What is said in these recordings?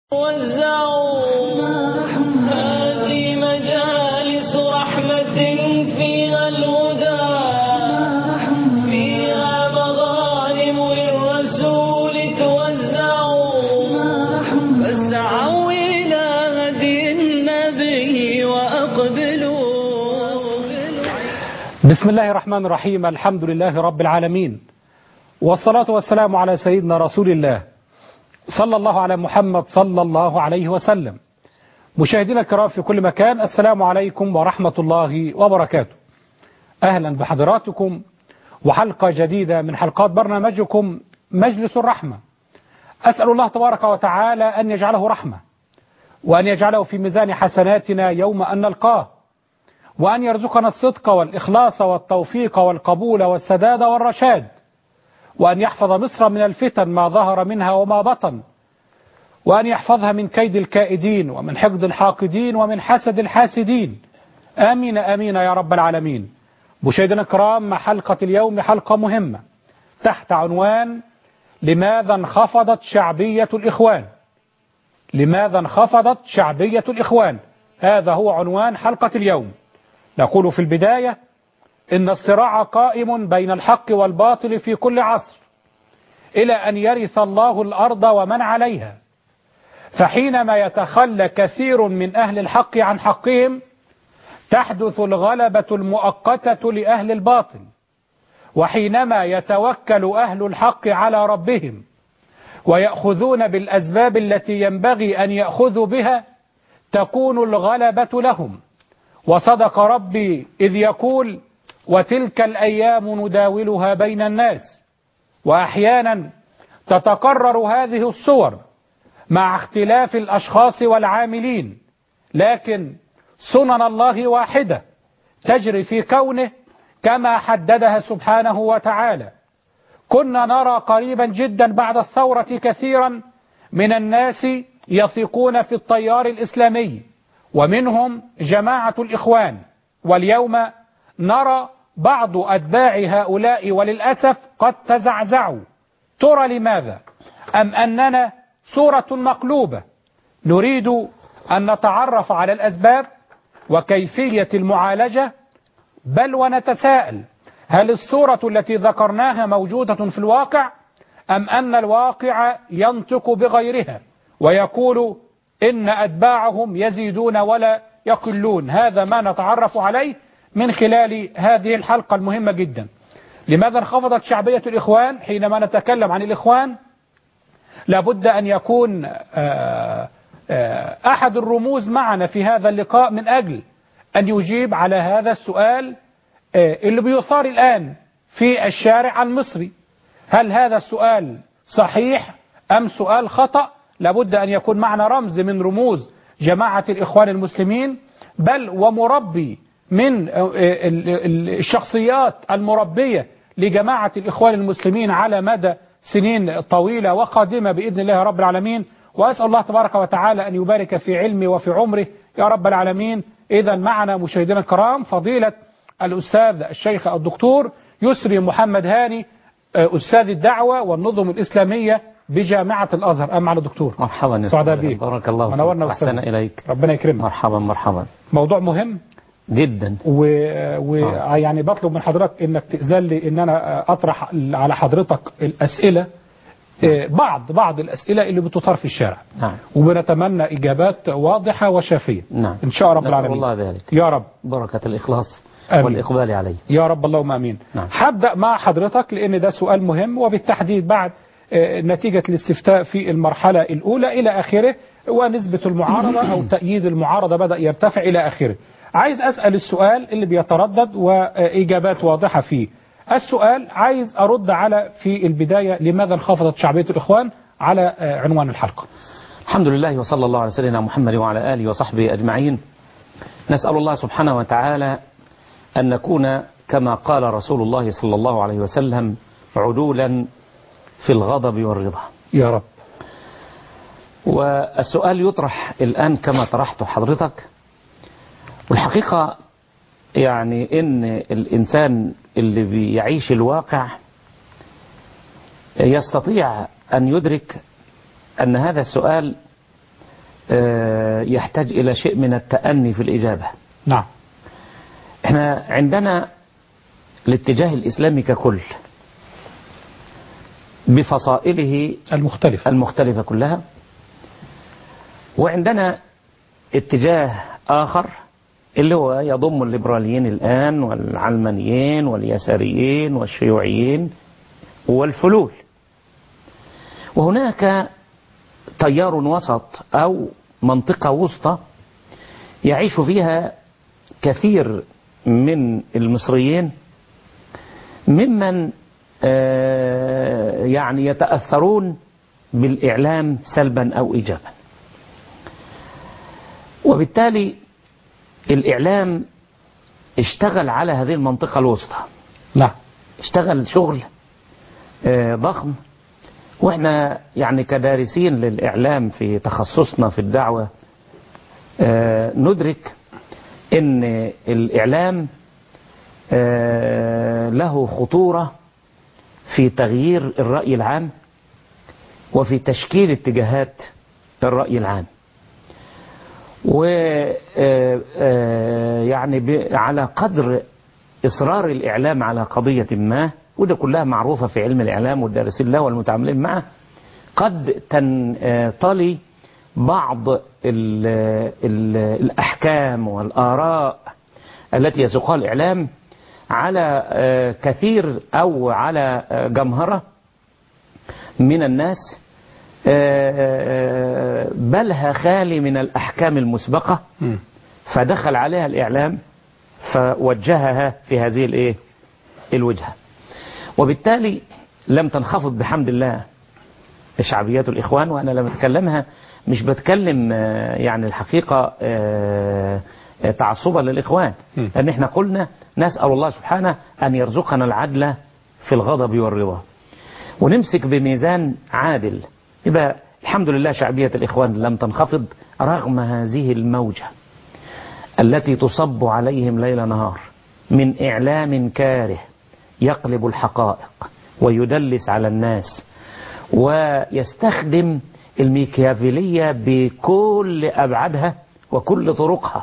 وزعوا هذه مجالس رحمة فيها الهدى فيها مغانم للرسول توزعوا فاسعوا إلى هدي النبي وأقبلوا. بسم الله الرحمن الرحيم. الحمد لله رب العالمين، والصلاة والسلام على سيدنا رسول الله صلى الله على محمد صلى الله عليه وسلم. مشاهدينا الكرام في كل مكان، السلام عليكم ورحمة الله وبركاته. أهلا بحضراتكم وحلقة جديدة من حلقات برنامجكم مجلس الرحمة. أسأل الله تبارك وتعالى أن يجعله رحمة، وأن يجعله في ميزان حسناتنا يوم أن نلقاه، وأن يرزقنا الصدق والإخلاص والتوفيق والقبول والسداد والرشاد، وأن يحفظ مصر من الفتن ما ظهر منها وما بطن، وأن يحفظها من كيد الكائدين ومن حقد الحاقدين ومن حسد الحاسدين. آمين آمين يا رب العالمين. مشاهدينا الكرام، حلقة اليوم حلقة مهمة تحت عنوان لماذا انخفضت شعبية الإخوان؟ لماذا انخفضت شعبية الإخوان؟ هذا هو عنوان حلقة اليوم. نقول في البداية إن الصراع قائم بين الحق والباطل في كل عصر إلى أن يرث الله الأرض ومن عليها، فحينما يتخلى كثير من أهل الحق عن حقهم تحدث الغلبة المؤقتة لأهل الباطل، وحينما يتوكل أهل الحق على ربهم ويأخذون بالأسباب التي ينبغي أن يأخذوا بها تكون الغلبة لهم. وصدق ربي إذ يقول: وتلك الأيام نداولها بين الناس. وأحيانا تتكرر هذه الصور مع اختلاف الأشخاص والعاملين، لكن سنن الله واحدة تجري في كونه كما حددها سبحانه وتعالى. كنا نرى قريبا جدا بعد الثورة كثيرا من الناس يثقون في التيار الإسلامي ومنهم جماعة الإخوان، واليوم نرى بعض أتباع هؤلاء وللأسف قد تزعزعوا. ترى لماذا؟ أم أننا صورة مقلوبة؟ نريد أن نتعرف على الأسباب وكيفية المعالجة، بل ونتساءل: هل الصورة التي ذكرناها موجودة في الواقع، أم أن الواقع ينطق بغيرها ويقول إن أتباعهم يزيدون ولا يقلون؟ هذا ما نتعرف عليه من خلال هذه الحلقة المهمة جدا. لماذا انخفضت شعبية الإخوان؟ حينما نتكلم عن الإخوان لابد أن يكون أحد الرموز معنا في هذا اللقاء من أجل أن يجيب على هذا السؤال اللي بيثار الآن في الشارع المصري. هل هذا السؤال صحيح أم سؤال خطأ؟ لابد أن يكون معنا رمز من رموز جماعة الإخوان المسلمين، بل ومربي من الشخصيات المربية لجماعة الإخوان المسلمين على مدى سنين طويلة وقادمة بإذن الله رب العالمين. وأسأل الله تبارك وتعالى أن يبارك في علمه وفي عمره يا رب العالمين. إذا معنا مشاهدينا الكرام فضيلة الأستاذ الشيخ الدكتور يسري محمد هاني، أستاذ الدعوة والنظم الإسلامية بجامعة الأزهر. أم على دكتور؟ مرحبا، سعداء بك، بارك الله فيك، أحسن إليك، ربنا يكرمك. مرحبا مرحبا. موضوع مهم جدا، يعني بطلب من حضرتك انك تأذن لي ان انا اطرح على حضرتك الاسئله، بعض الاسئله اللي بتثار في الشارع. نعم. وبنتمنى اجابات واضحه وشافيه. نعم. ان شاء رب العالمين. نسأل الله ذلك يا رب، بركه الاخلاص آمين. والاقبال عليه يا رب، اللهم امين. نعم. هبدا مع حضرتك لان ده سؤال مهم، وبالتحديد بعد نتيجه الاستفتاء في المرحله الاولى الى اخره، ونسبه المعارضه او تأييد المعارضه بدأ يرتفع الى اخره. عايز أسأل السؤال اللي بيتردد وإجابات واضحة فيه. السؤال عايز أرد على في البداية لماذا انخفضت شعبية الإخوان على عنوان الحلقة. الحمد لله، وصلى الله على سيدنا محمد وعلى آله وصحبه أجمعين. نسأل الله سبحانه وتعالى أن نكون كما قال رسول الله صلى الله عليه وسلم عدولا في الغضب والرضا يا رب. والسؤال يطرح الآن كما طرحته حضرتك، والحقيقة يعني إن الإنسان اللي بيعيش الواقع يستطيع أن يدرك أن هذا السؤال يحتاج إلى شيء من التأني في الإجابة. نعم. احنا عندنا الاتجاه الإسلامي ككل بفصائله المختلفة كلها، وعندنا اتجاه آخر اللي هو يضم الليبراليين الآن والعلمانيين واليساريين والشيوعيين والفلول، وهناك تيار وسط أو منطقة وسطى يعيش فيها كثير من المصريين ممن يعني يتأثرون بالإعلام سلبا أو إيجابا، وبالتالي الإعلام اشتغل على هذه المنطقة الوسطى. نعم. اشتغل شغل ضخم، واحنا يعني كدارسين للإعلام في تخصصنا في الدعوة ندرك ان الإعلام له خطورة في تغيير الرأي العام وفي تشكيل اتجاهات الرأي العام، ويعني على قدر إصرار الإعلام على قضية ما، وده كلها معروفة في علم الإعلام والدارسين له والمتعاملين معه، قد تنطلي بعض الأحكام والآراء التي يسوقها الإعلام على كثير أو على جمهرة من الناس، بلها خالي من الأحكام المسبقة، فدخل عليها الإعلام فوجهها في هذه الوجهة، وبالتالي لم تنخفض بحمد الله شعبيات الإخوان. وأنا لما أتكلمها مش بتكلم يعني الحقيقة تعصبا للإخوان، لأن احنا قلنا نسأل الله سبحانه أن يرزقنا العدل في الغضب والرضا، ونمسك بميزان عادل، يبقى الحمد لله شعبية الإخوان لم تنخفض رغم هذه الموجة التي تصب عليهم ليل نهار من إعلام كاره يقلب الحقائق ويدلس على الناس ويستخدم الميكيافيلية بكل أبعادها وكل طرقها.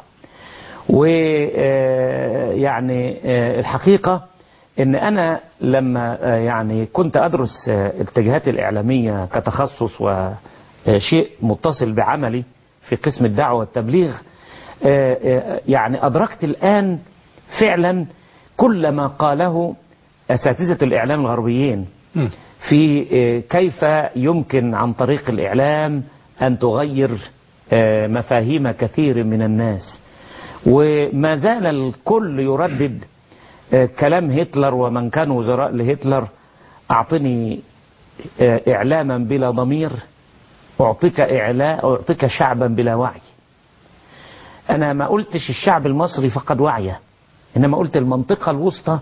ويعني الحقيقة ان انا لما يعني كنت ادرس الاتجاهات الاعلامية كتخصص وشيء متصل بعملي في قسم الدعوة والتبليغ، يعني ادركت الان فعلا كل ما قاله اساتذة الاعلام الغربيين في كيف يمكن عن طريق الاعلام ان تغير مفاهيم كثير من الناس. وما زال الكل يردد كلام هتلر ومن كانوا وزراء لهتلر: أعطني إعلاما بلا ضمير أعطيك شعبا بلا وعي. أنا ما قلتش الشعب المصري فقد وعيه، إنما قلت المنطقة الوسطى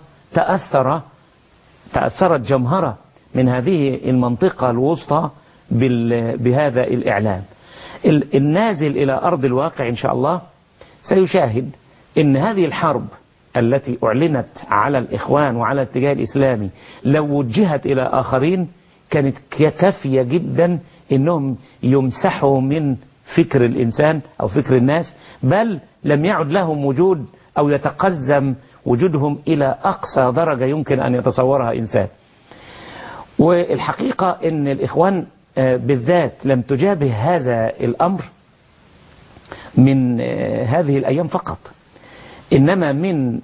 تأثرت جمهرة من هذه المنطقة الوسطى بهذا الإعلام. النازل إلى أرض الواقع إن شاء الله سيشاهد إن هذه الحرب التي أعلنت على الإخوان وعلى الاتجاه الإسلامي لو وجهت إلى آخرين كانت كافية جدا إنهم يمسحوا من فكر الإنسان أو فكر الناس، بل لم يعد لهم وجود أو يتقزم وجودهم إلى أقصى درجة يمكن أن يتصورها إنسان. والحقيقة إن الإخوان بالذات لم تجابه هذا الأمر من هذه الأيام فقط، إنما من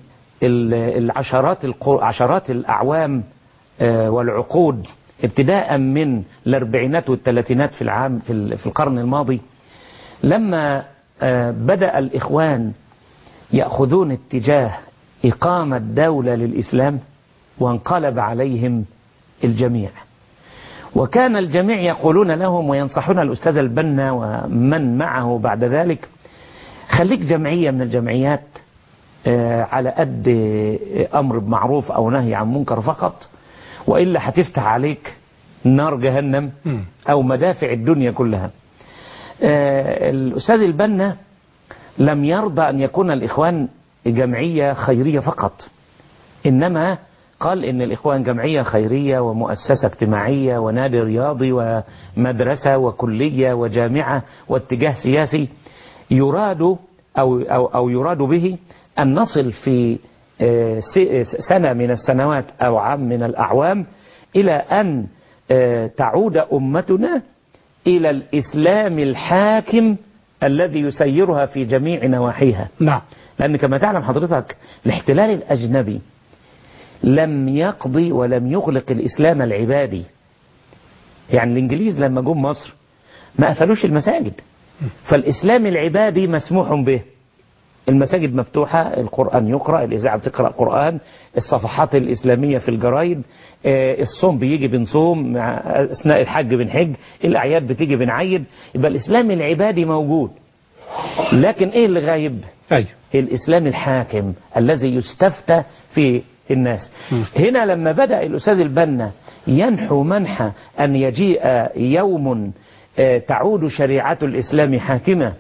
عشرات الأعوام والعقود، ابتداء من الأربعينات والثلاثينات في القرن الماضي، لما بدأ الإخوان يأخذون اتجاه إقامة دولة للإسلام وانقلب عليهم الجميع، وكان الجميع يقولون لهم وينصحون الأستاذ البنا ومن معه بعد ذلك: خليك جمعية من الجمعيات على قد أمر بمعروف أو نهي عن منكر فقط، وإلا هتفتح عليك نار جهنم أو مدافع الدنيا كلها. الأستاذ البنا لم يرضى أن يكون الإخوان جمعية خيرية فقط، إنما قال إن الإخوان جمعية خيرية ومؤسسة اجتماعية ونادي رياضي ومدرسة وكلية وجامعة واتجاه سياسي يراد أو يراد به أن نصل في سنة من السنوات أو عام من الأعوام إلى أن تعود أمتنا إلى الإسلام الحاكم الذي يسيرها في جميع نواحيها. نعم. لأن كما تعلم حضرتك الاحتلال الأجنبي لم يقضي ولم يغلق الإسلام العبادي. يعني الإنجليز لما جم مصر ما قفلوش المساجد، فالإسلام العبادي مسموح به. المساجد مفتوحة، القرآن يقرأ، الإذاعة بتقرأ قرآن، الصفحات الإسلامية في الجرايد، الصوم بيجي بنصوم، أثناء الحج بنحج، الأعياد بتيجي بنعيد. يبقى الإسلام العبادي موجود، لكن إيه اللي غايب؟ أيوه. الإسلام الحاكم الذي يستفتى في الناس. هنا لما بدأ الأستاذ البنا ينحو منحى أن يجيء يوم تعود شريعة الإسلام حاكمة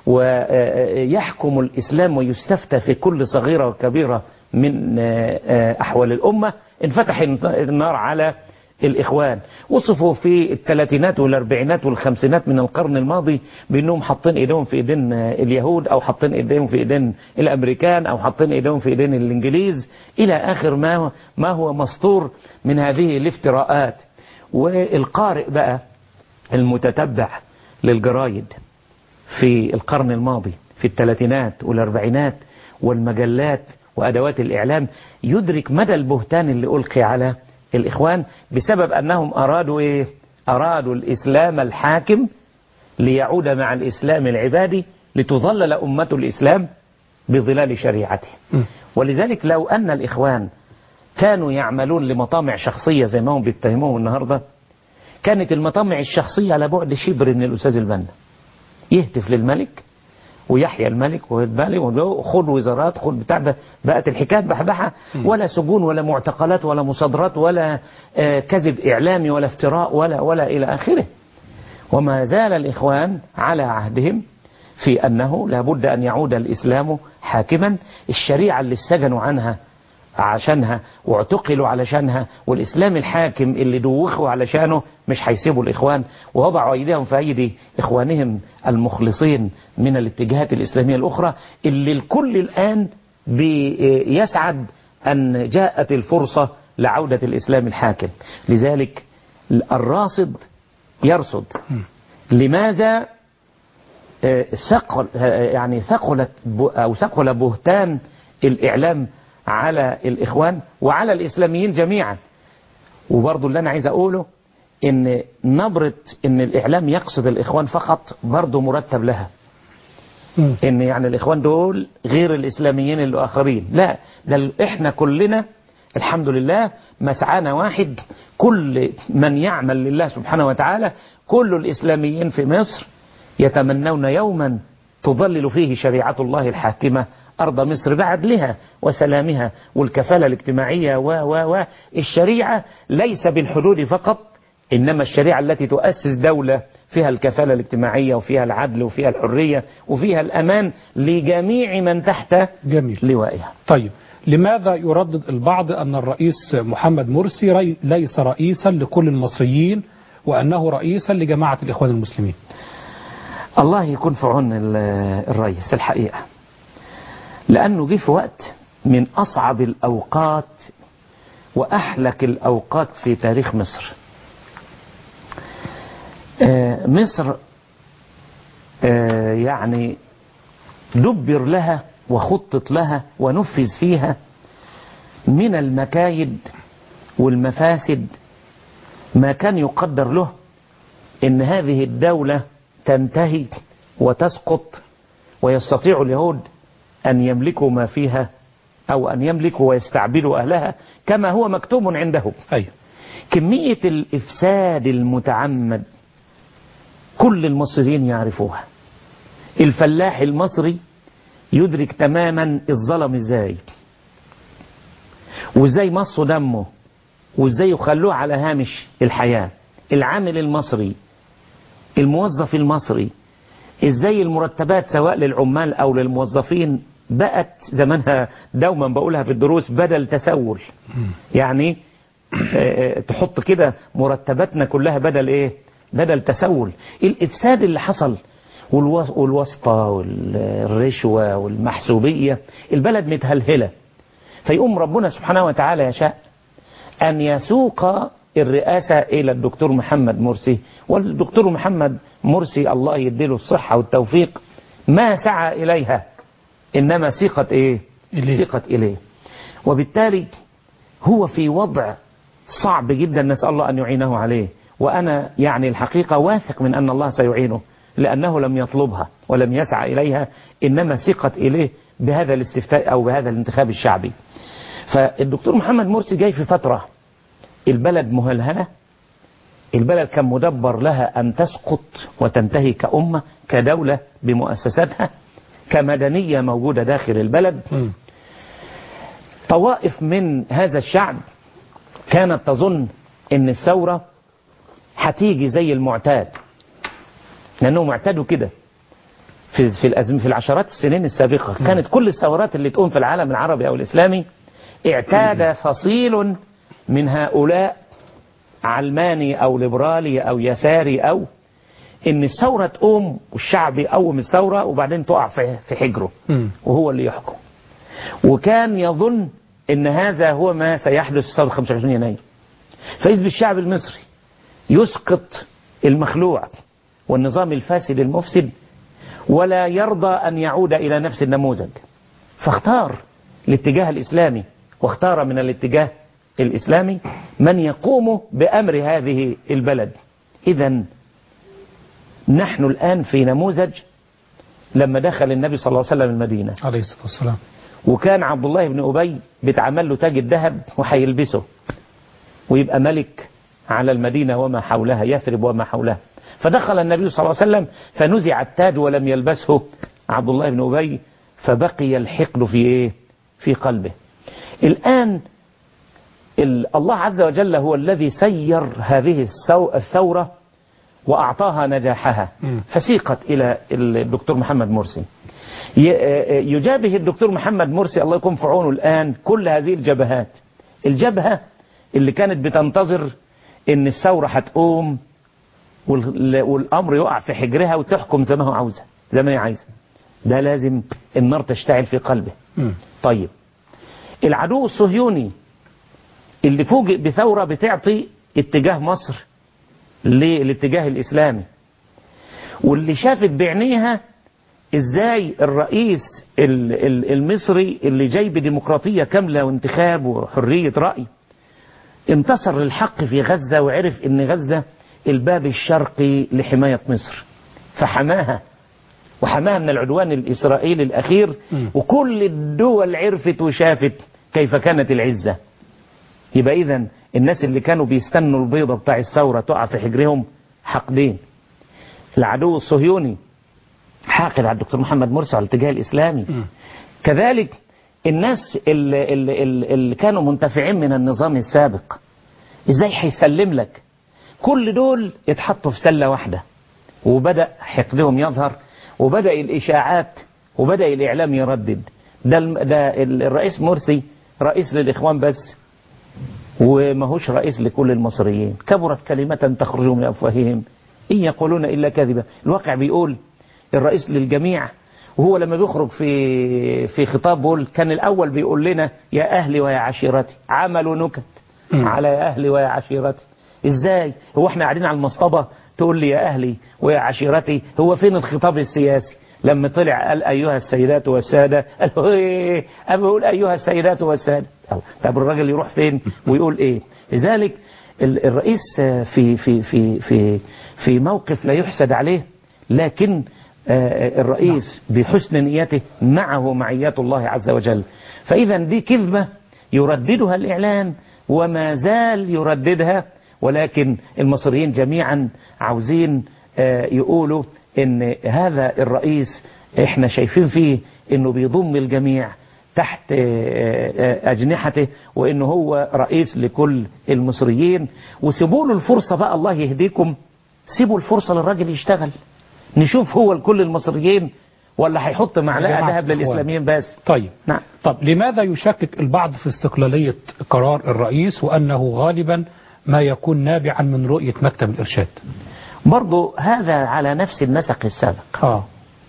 ويحكم الإسلام ويستفتى في كل صغيرة وكبيرة من أحوال الأمة، انفتح النار على الإخوان. وصفوا في الثلاثينات والأربعينات والخمسينات من القرن الماضي بأنهم حاطين إيديهم في إيدين اليهود، أو حاطين إيديهم في إيدين الأمريكان، أو حاطين إيديهم في إيدين الإنجليز، إلى آخر ما هو مسطور من هذه الافتراءات. والقارئ بقى المتتبع للجرايد في القرن الماضي في الثلاثينات والأربعينات والمجلات وأدوات الإعلام يدرك مدى البهتان اللي ألقي على الإخوان بسبب أنهم أرادوا إيه؟ أرادوا الإسلام الحاكم ليعود مع الإسلام العبادي لتظلل أمة الإسلام بظلال شريعته. ولذلك لو أن الإخوان كانوا يعملون لمطامع شخصية زي ما هم بيتهموهم النهاردة، كانت المطامع الشخصية على بعد شبر من الأستاذ البنا، يهتف للملك ويحيى الملك وخذ وزارات خذ بتاع ده. بقت الحكاية بحبحة، ولا سجون ولا معتقلات ولا مصادرات ولا كذب إعلامي ولا افتراء ولا إلى آخره. وما زال الإخوان على عهدهم في أنه لابد أن يعود الإسلام حاكما. الشريعة اللي استجنوا عنها عشانها واعتقلوا علشانها، والإسلام الحاكم اللي دوخوا علشانه مش هيسيبوا الإخوان، ووضعوا أيديهم في أيدي إخوانهم المخلصين من الاتجاهات الإسلامية الأخرى اللي الكل الآن بيسعد أن جاءت الفرصة لعودة الإسلام الحاكم. لذلك الراصد يرصد لماذا ثقل بهتان الإعلام على الإخوان وعلى الإسلاميين جميعا. وبرضو اللي أنا عايز أقوله إن نبرة إن الإعلام يقصد الإخوان فقط برضو مرتب لها، إن يعني الإخوان دول غير الإسلاميين الآخرين، لا، ده إحنا كلنا الحمد لله مسعانا واحد، كل من يعمل لله سبحانه وتعالى، كل الإسلاميين في مصر يتمنون يوما تظلل فيه شريعة الله الحاكمة أرض مصر بعدلها وسلامها والكفالة الاجتماعية الشريعة ليس بالحدود فقط، إنما الشريعة التي تؤسس دولة فيها الكفالة الاجتماعية وفيها العدل وفيها الحرية وفيها الأمان لجميع من تحت لوائها. طيب، لماذا يردد البعض أن الرئيس محمد مرسي ليس رئيسا لكل المصريين وأنه رئيسا لجماعة الإخوان المسلمين؟ الله يكون في عون الرئيس الحقيقة، لأنه جه في وقت من أصعب الأوقات وأحلك الأوقات في تاريخ مصر. مصر يعني دبر لها وخطط لها ونفذ فيها من المكايد والمفاسد ما كان يقدر له إن هذه الدولة تنتهي وتسقط ويستطيع اليهود أن يملكوا ما فيها أو أن يملكوا ويستعبدوا أهلها كما هو مكتوب عندهم. أيوة. كمية الإفساد المتعمد كل المصريين يعرفوها. الفلاح المصري يدرك تماما الظلم ازاي وازاي مصوا دمه وازاي يخلوه على هامش الحياة. العامل المصري، الموظف المصري، ازاي المرتبات سواء للعمال او للموظفين بقت زمانها دوما بقولها في الدروس بدل تسول. يعني تحط كده مرتباتنا كلها بدل ايه؟ بدل تسول. الإفساد اللي حصل والواسطة والرشوة والمحسوبية، البلد متهلهلة. فيقوم ربنا سبحانه وتعالى يشاء أن يسوق الرئاسة إلى الدكتور محمد مرسي، والدكتور محمد مرسي الله يديله الصحة والتوفيق ما سعى إليها، إنما سيقت إيه؟ سيقت إليه. وبالتالي هو في وضع صعب جدا، نسأل الله أن يعينه عليه. وأنا يعني الحقيقة واثق من أن الله سيعينه، لأنه لم يطلبها ولم يسعى إليها، إنما سيقت إليه بهذا الاستفتاء أو بهذا الانتخاب الشعبي. فالدكتور محمد مرسي جاي في فترة البلد مهلهلة، البلد كان مدبر لها أن تسقط وتنتهي كأمة كدولة بمؤسساتها، كمدنية موجودة داخل البلد. طوائف من هذا الشعب كانت تظن أن الثورة هتيجي زي المعتاد، لأنهم اعتادوا كده في العشرات السنين السابقة. كانت كل الثورات اللي تقوم في العالم العربي أو الإسلامي اعتاد فصيل من هؤلاء علماني أو ليبرالي أو يساري، أو إن الثورة تقوم والشعب يقوم الثورة وبعدين تقع في حجره وهو اللي يحكم. وكان يظن إن هذا هو ما سيحدث في ثورة 25 يناير. فإذ بالشعب المصري يسقط المخلوع والنظام الفاسد المفسد، ولا يرضى أن يعود إلى نفس النموذج، فاختار الاتجاه الإسلامي، واختار من الاتجاه الإسلامي من يقوم بأمر هذه البلد. إذن نحن الآن في نموذج لما دخل النبي صلى الله عليه وسلم المدينة عليه الصلاة والسلام، وكان عبد الله بن أبي بيتعمل له تاج الذهب وهيلبسه ويبقى ملك على المدينة وما حولها، يثرب وما حولها. فدخل النبي صلى الله عليه وسلم فنزع التاج ولم يلبسه عبد الله بن أبي، فبقي الحقد في إيه؟ في قلبه. الآن الله عز وجل هو الذي سير هذه الثورة وأعطاها نجاحها، فسيقت إلى الدكتور محمد مرسي. يجابه الدكتور محمد مرسي الله يكون في عونه الآن كل هذه الجبهات. الجبهة اللي كانت بتنتظر إن الثورة هتقوم والأمر يقع في حجرها وتحكم زي ما هو عاوزة، زي ما هي عايزة، ده لازم النار تشتعل في قلبه. طيب العدو الصهيوني اللي فوجئ بثورة بتعطي اتجاه مصر للاتجاه الإسلامي، واللي شافت بعينيها ازاي الرئيس المصري اللي جاي بديمقراطية كاملة وانتخاب وحرية رأي انتصر للحق في غزة، وعرف ان غزة الباب الشرقي لحماية مصر، فحماها وحماها من العدوان الإسرائيلي الأخير. وكل الدول عرفت وشافت كيف كانت العزة. يبقى إذن الناس اللي كانوا بيستنوا البيضة بتاع الثورة تقع في حجرهم حقدين. العدو الصهيوني حاقد على الدكتور محمد مرسي على الاتجاه الإسلامي. كذلك الناس اللي كانوا منتفعين من النظام السابق، ازاي هيسلم لك؟ كل دول اتحطوا في سلة واحدة، وبدأ حقدهم يظهر، وبدأ الإشاعات، وبدأ الإعلام يردد ده الرئيس مرسي رئيس للإخوان بس، وماهوش رئيس لكل المصريين. كبرت كلمة تخرج من أفواههم إن يقولون إلا كذبا. الواقع بيقول الرئيس للجميع، وهو لما بيخرج في خطاب بول كان الأول بيقول لنا يا أهلي ويا عشيرتي، عملوا نكت على يا أهلي ويا عشيرتي. إزاي هو احنا قاعدين على المصطبة تقول لي يا أهلي ويا عشيرتي؟ هو فين الخطاب السياسي لما طلع قال أيها السيدات والسادة؟ قال أبا بقول أيها السيدات والسادة. طب الراجل يروح فين ويقول إيه؟ لذلك الرئيس في موقف لا يحسد عليه، لكن الرئيس بحسن نيته معه معيات الله عز وجل. فإذا دي كذبة يرددها الإعلان وما زال يرددها، ولكن المصريين جميعا عاوزين يقولوا ان هذا الرئيس احنا شايفين فيه انه بيضم الجميع تحت أجنحته، وانه هو رئيس لكل المصريين. وسيبوا له الفرصة بقى، الله يهديكم، سيبوا الفرصة للراجل يشتغل، نشوف هو لكل المصريين ولا هيحط معلقة جماعة ذهب الإخوان. للإسلاميين بس؟ طيب نعم. طب لماذا يشكك البعض في استقلالية قرار الرئيس وأنه غالبا ما يكون نابعا من رؤية مكتب الإرشاد؟ برضو هذا على نفس النسق السابق.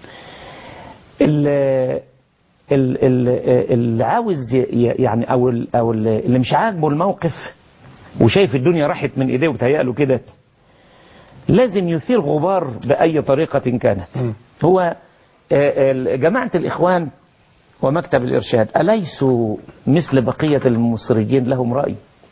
اللي عاوز يعني او اللي مش عاجبه الموقف وشايف الدنيا راحت من ايديه وبتهيأله كده، لازم يثير غبار بأي طريقة كانت. هو جماعة الإخوان ومكتب الإرشاد أليسوا مثل بقية المصريين لهم رأي؟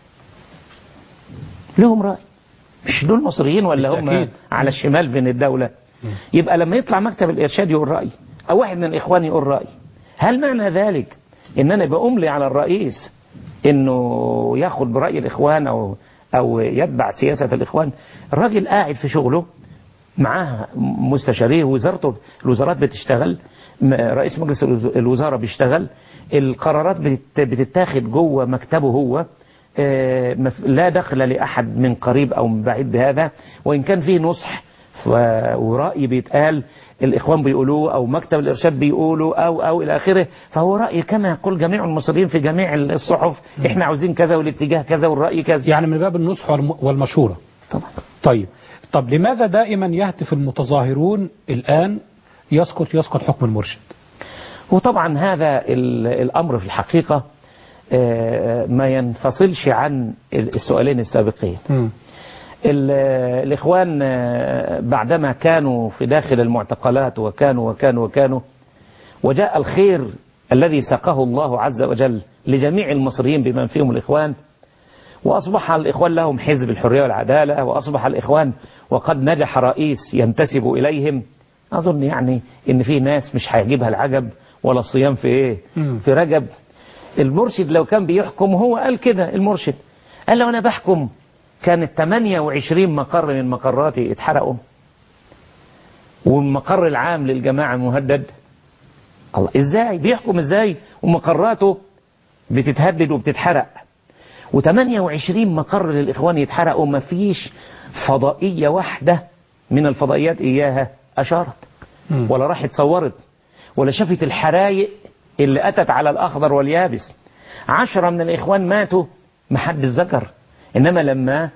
لهم رأي، مش دول مصريين ولا هم على الشمال بين الدولة؟ يبقى لما يطلع مكتب الإرشاد يقول رأي أو واحد من الإخوان يقول رأي، هل معنى ذلك إن أنا بأملي على الرئيس إنه ياخد برأي الإخوان أو يتبع سياسة الإخوان؟ الراجل قاعد في شغله معاه مستشاريه، وزارته الوزارات بتشتغل، رئيس مجلس الوزارة بيشتغل، القرارات بتتاخد جوه مكتبه هو، لا دخل لأحد من قريب أو من بعيد بهذا. وإن كان فيه نصح ورأي بيتقال الإخوان بيقولوه أو مكتب الإرشاد بيقولوا أو إلى آخره، فهو رأي كما يقول جميع المصريين في جميع الصحف، إحنا عاوزين كذا والاتجاه كذا والرأي كذا، يعني من باب النصح والمشورة. طيب لماذا دائما يهتف المتظاهرون الآن يسقط حكم المرشد؟ وطبعا هذا الأمر في الحقيقة ما ينفصلش عن السؤالين السابقين. الإخوان بعدما كانوا في داخل المعتقلات وكانوا وجاء الخير الذي ساقه الله عز وجل لجميع المصريين بمن فيهم الإخوان، وأصبح الإخوان لهم حزب الحرية والعدالة، وأصبح الإخوان وقد نجح رئيس ينتسب إليهم. أظن يعني إن في ناس مش هيعجبها العجب ولا الصيام في إيه؟ في رجب. المرشد لو كان بيحكم، هو قال كده، المرشد قال لو أنا بحكم كانت 28 مقر من مقراتي اتحرقوا، والمقر العام للجماعة مهدد. الله، ازاي بيحكم ازاي ومقراته بتتهدد وبتتحرق؟ و28 مقر للإخوان يتحرقوا، ما فيش فضائية واحدة من الفضائيات إياها أشارت ولا راحت صورت ولا شافت الحرايق اللي أتت على الأخضر واليابس. 10 من الإخوان ماتوا محدش ذكر، إنما لما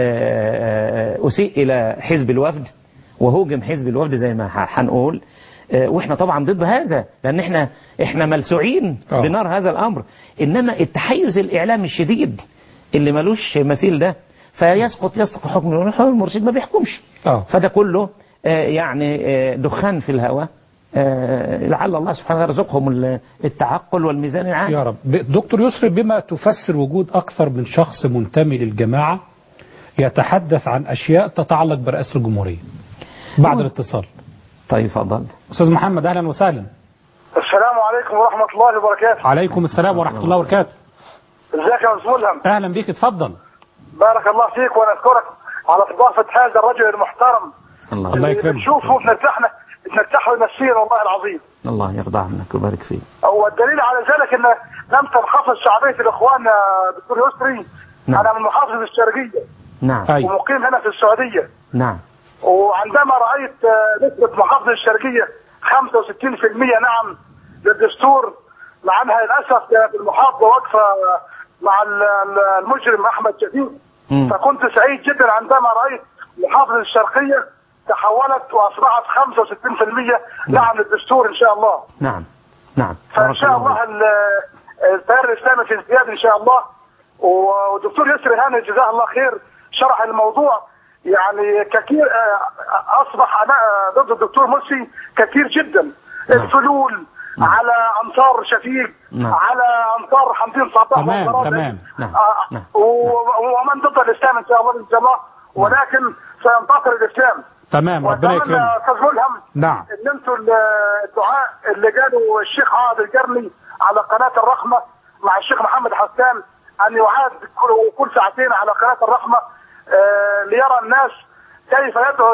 أسيء إلى حزب الوفد وهوجم حزب الوفد زي ما هنقول، واحنا طبعا ضد هذا، لان احنا ملسوعين بنار هذا الامر. انما التحيز الاعلامي الشديد اللي ملوش مثيل ده، فيسقط حكم المرشد ما بيحكمش. فده كله يعني دخان في الهواء. لعل الله سبحانه يرزقهم التعقل والميزان العام يا رب. دكتور يسري، بما تفسر وجود أكثر من شخص منتمي للجماعة يتحدث عن أشياء تتعلق برئاسة الجمهورية بعد الاتصال؟ طيب فضل أستاذ محمد، أهلا وسهلا. السلام عليكم ورحمة الله وبركاته. عليكم السلام ورحمة الله وبركاته. ازيك يا أستاذ ملهم؟ أهلا بيك، اتفضل. بارك الله فيك، ونشكرك على استضافة هذا الرجل المحترم. الله يكرمك. بنشوفه بنرتاح نفسيا والله العظيم. الله يرضى عنك ويبارك فيك. والدليل على ذلك ان لم تنخفض شعبية الإخوان يا دكتور يسري. نعم. أنا من محافظة الشرقية. نعم. ومقيم هنا في السعودية. نعم. وعندما رأيت نسبة محافظة الشرقية 65% نعم للدستور، مع انها للاسف كانت المحافظة واقفة مع المجرم أحمد شفيق، فكنت سعيد جدا عندما رأيت محافظة الشرقية تحولت وأصبحت 65% نعم للدستور إن شاء الله. نعم نعم. فإن شاء الله التيار الإسلامي في ازدياد إن شاء الله. ودكتور يسري هاني جزاه الله خير شرح الموضوع يعني كثير. أصبح أنا ضد الدكتور مرسي كثير جدا. الفلول على أنصار شفيق، على أنصار حمدين صباح، تمام. ومن ضد الإسلام إن شاء الله، ولكن سينتصر الإسلام. تمام، ربنا يكرمك. أستاذ ملهم، نعم، إن أنتم الدعاء اللي قالوا الشيخ عاد القرني على قناة الرحمة مع الشيخ محمد حسان أن يعاد كل ساعتين على قناة الرحمة ليرى الناس كيف يدعو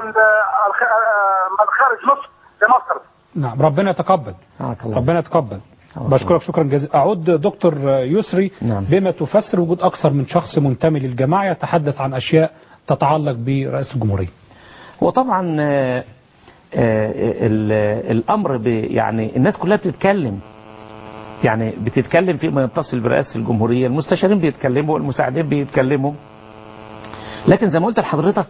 من خارج مصر لمصر. نعم، ربنا يتقبل. ربنا يتقبل. بشكرك شكرا جزيلا. أعود دكتور يسري. نعم. بما تفسر وجود أكثر من شخص منتمي للجماعة يتحدث عن أشياء تتعلق برئاسة الجمهورية. وطبعا الأمر يعني الناس كلها بتتكلم، يعني بتتكلم فيما يتصل برئاسة الجمهورية، المستشارين بيتكلموا، المساعدين بيتكلموا، لكن زي ما قلت لحضرتك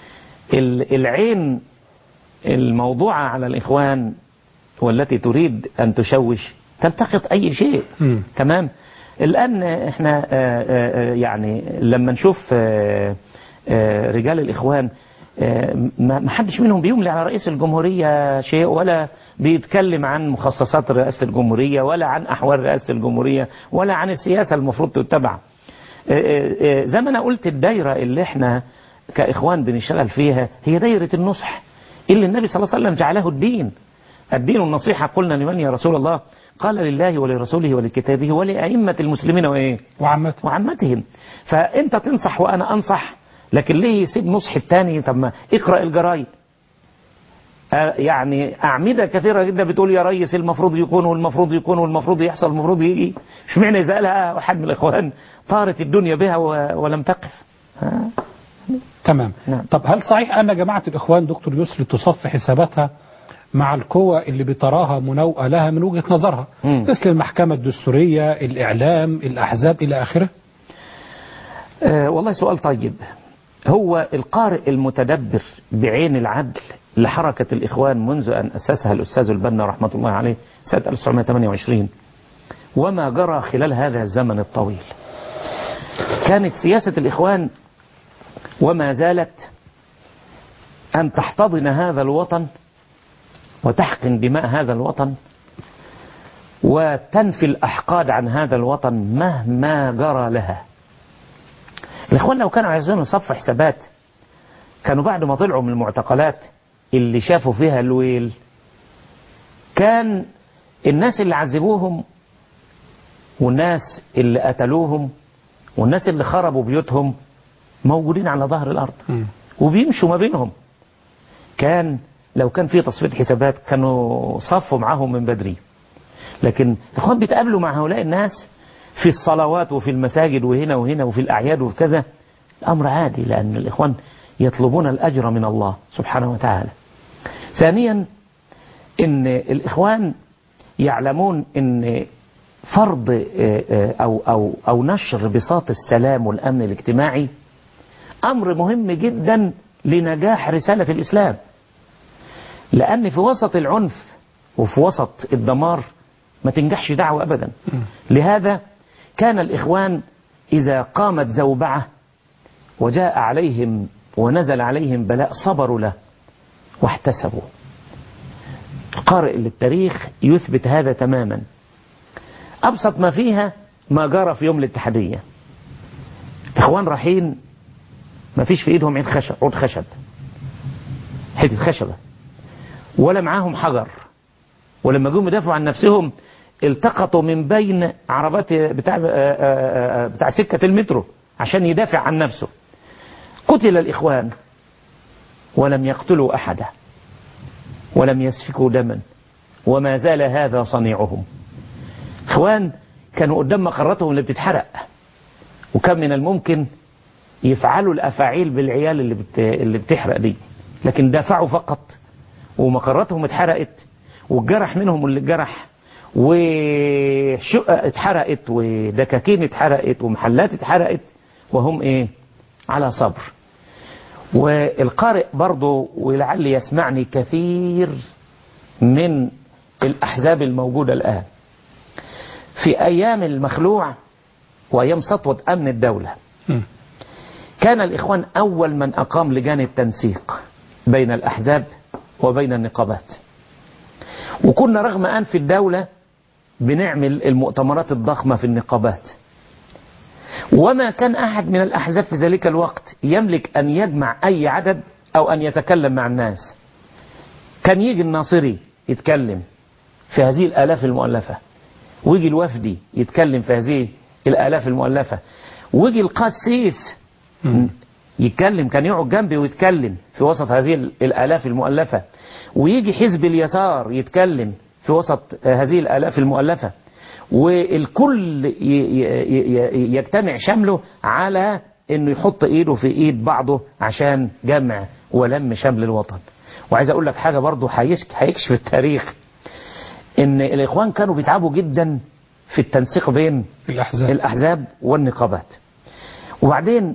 العين الموضوعة على الإخوان والتي تريد أن تشوش تلتقط أي شيء. تمام. الآن احنا يعني لما نشوف رجال الإخوان ما حدش منهم بيملي على رئيس الجمهورية شيء، ولا بيتكلم عن مخصصات رئاسة الجمهورية، ولا عن أحوال رئاسة الجمهورية، ولا عن السياسة المفروض تتبع. زي ما أنا قلت الدايرة اللي احنا كإخوان بنشتغل فيها هي دايرة النصح اللي النبي صلى الله عليه وسلم جعله الدين النصيحة. قلنا لمن يا رسول الله؟ قال لله ولرسوله ولكتابه ولأئمة المسلمين وإيه؟ وعامتهم. فأنت تنصح وأنا أنصح، لكن ليه يسيب نصح التاني؟ طب ما اقرأ الجرايد، يعني أعمدة كثيرة جدا بتقول يا ريس المفروض يكون والمفروض يكون والمفروض يحصل والمفروض يجي. مش معنى إذا قالها واحد من الإخوان طارت الدنيا بها ولم تقف. تمام. نعم. طب هل صحيح أن جماعة الإخوان دكتور يسري تصفي حساباتها مع القوى اللي بتراها منوئة لها من وجهة نظرها، مثل المحكمة الدستورية، الإعلام، الأحزاب إلى آخره؟ والله سؤال طيب. هو القارئ المتدبر بعين العدل لحركة الإخوان منذ أن أسسها الأستاذ البنا رحمة الله عليه سنة 1928 وما جرى خلال هذا الزمن الطويل، كانت سياسة الإخوان وما زالت أن تحتضن هذا الوطن وتحقن دماء هذا الوطن وتنفي الأحقاد عن هذا الوطن مهما جرى لها. الإخوان لو كانوا عايزين يصفوا حسابات كانوا بعد ما طلعوا من المعتقلات اللي شافوا فيها الويل، كان الناس اللي عذبوهم والناس اللي قتلوهم والناس اللي خربوا بيوتهم موجودين على ظهر الأرض وبيمشوا ما بينهم. لو كان في تصفية حسابات كانوا صفوا معهم من بدري. لكن الإخوان بيتقابلوا مع هؤلاء الناس في الصلوات وفي المساجد وهنا وهنا وفي الأعياد وفي كذا. الأمر عادي لأن الإخوان يطلبون الأجر من الله سبحانه وتعالى. ثانيا إن الإخوان يعلمون إن فرض أو نشر بساط السلام والأمن الاجتماعي أمر مهم جدا لنجاح رسالة الإسلام، لأن في وسط العنف وفي وسط الدمار ما تنجحش دعوة أبدا. لهذا كان الإخوان إذا قامت زوبعة وجاء عليهم ونزل عليهم بلاء صبروا له واحتسبوا. قارئ للتاريخ يثبت هذا تماما. أبسط ما فيها ما جرى في يوم الاتحادية. إخوان رايحين ما فيش في إيدهم عود خشب حتة خشبة ولا معاهم حجر، ولما جم يدافعوا عن نفسهم التقطوا من بين عربات بتاع سكة المترو عشان يدافع عن نفسه. قتل الإخوان ولم يقتلوا أحدا ولم يسفكوا دما وما زال هذا صنيعهم. إخوان كانوا قدام مقراتهم اللي بتتحرق، وكان من الممكن يفعلوا الأفاعيل بالعيال اللي بتحرق دي، لكن دافعوا فقط ومقراتهم اتحرقت والجرح منهم اللي اتجرح وشقق اتحرقت ودكاكين اتحرقت ومحلات اتحرقت وهم ايه على صبر. والقارئ برضو ولعل يسمعني كثير من الأحزاب الموجودة الآن في أيام المخلوع وأيام سطوة أمن الدولة كان الإخوان أول من أقام لجان التنسيق بين الأحزاب وبين النقابات، وكنا رغم أنف الدولة بنعمل المؤتمرات الضخمة في النقابات، وما كان أحد من الأحزاب في ذلك الوقت يملك أن يجمع أي عدد أو أن يتكلم مع الناس. كان يجي الناصري يتكلم في هذه الآلاف المؤلفة، ويجي الوفدي يتكلم في هذه الآلاف المؤلفة، ويجي القسيس يتكلم، كان يقعد جنبي ويتكلم في وسط هذه الآلاف المؤلفة، ويجي حزب اليسار يتكلم في وسط هذه الآلاف المؤلفة، والكل يجتمع شمله على انه يحط ايده في ايد بعضه عشان جمع ولم شمل الوطن. وعايز أقول لك حاجة برضو هيكشف التاريخ، إن الإخوان كانوا بيتعبوا جدا في التنسيق بين الأحزاب والنقابات. وبعدين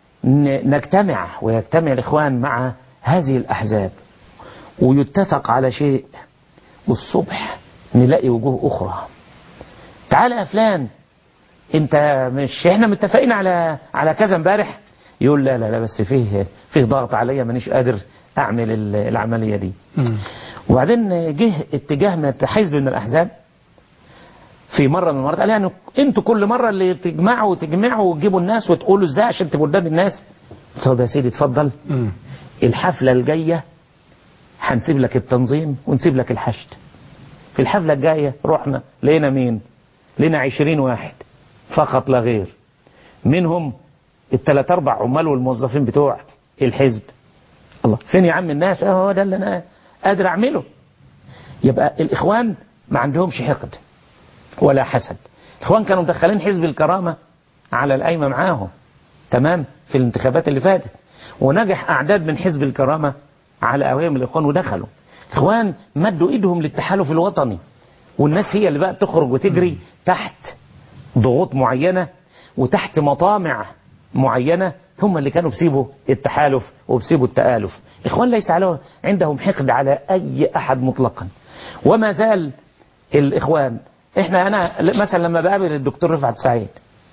ويجتمع الإخوان مع هذه الأحزاب ويتفق على شيء، والصبح نلاقي وجوه أخرى. تعال يا فلان، انت مش احنا متفقين على كذا امبارح؟ يقول لا لا لا، بس فيه ضغط عليا، مانيش قادر اعمل العملية دي. وبعدين جه اتجاه من حزب من الأحزاب في مرة من المرات، قال يعني انتوا كل مرة اللي تجمعوا وتجيبوا الناس وتقولوا ازاي عشان تبقوا قدام الناس. طب يا سيدي اتفضل، الحفلة الجاية هنسيب لك التنظيم ونسيب لك الحشد. في الحفلة الجاية رحنا لقينا مين؟ لقينا 20 واحد فقط لا غير، منهم ال3-4 عمال والموظفين بتوع الحزب. الله، فين يا عم الناس؟ هو ده اللي انا قادر اعمله. يبقى الإخوان ما عندهمش حقد ولا حسد. الإخوان كانوا مدخلين حزب الكرامة على القايمة معاهم، تمام، في الانتخابات اللي فاتت، ونجح أعداد من حزب الكرامة على قوائم الإخوان ودخلوا. الإخوان مدوا إيدهم للتحالف الوطني، والناس هي اللي بقى تخرج وتجري تحت ضغوط معينة وتحت مطامع معينة. هم اللي كانوا بيسيبوا التحالف وبيسيبوا التآلف. الإخوان ليس عندهم حقد على أي أحد مطلقا. وما زال الإخوان، أنا مثلا لما بقابل الدكتور رفعت السعيد،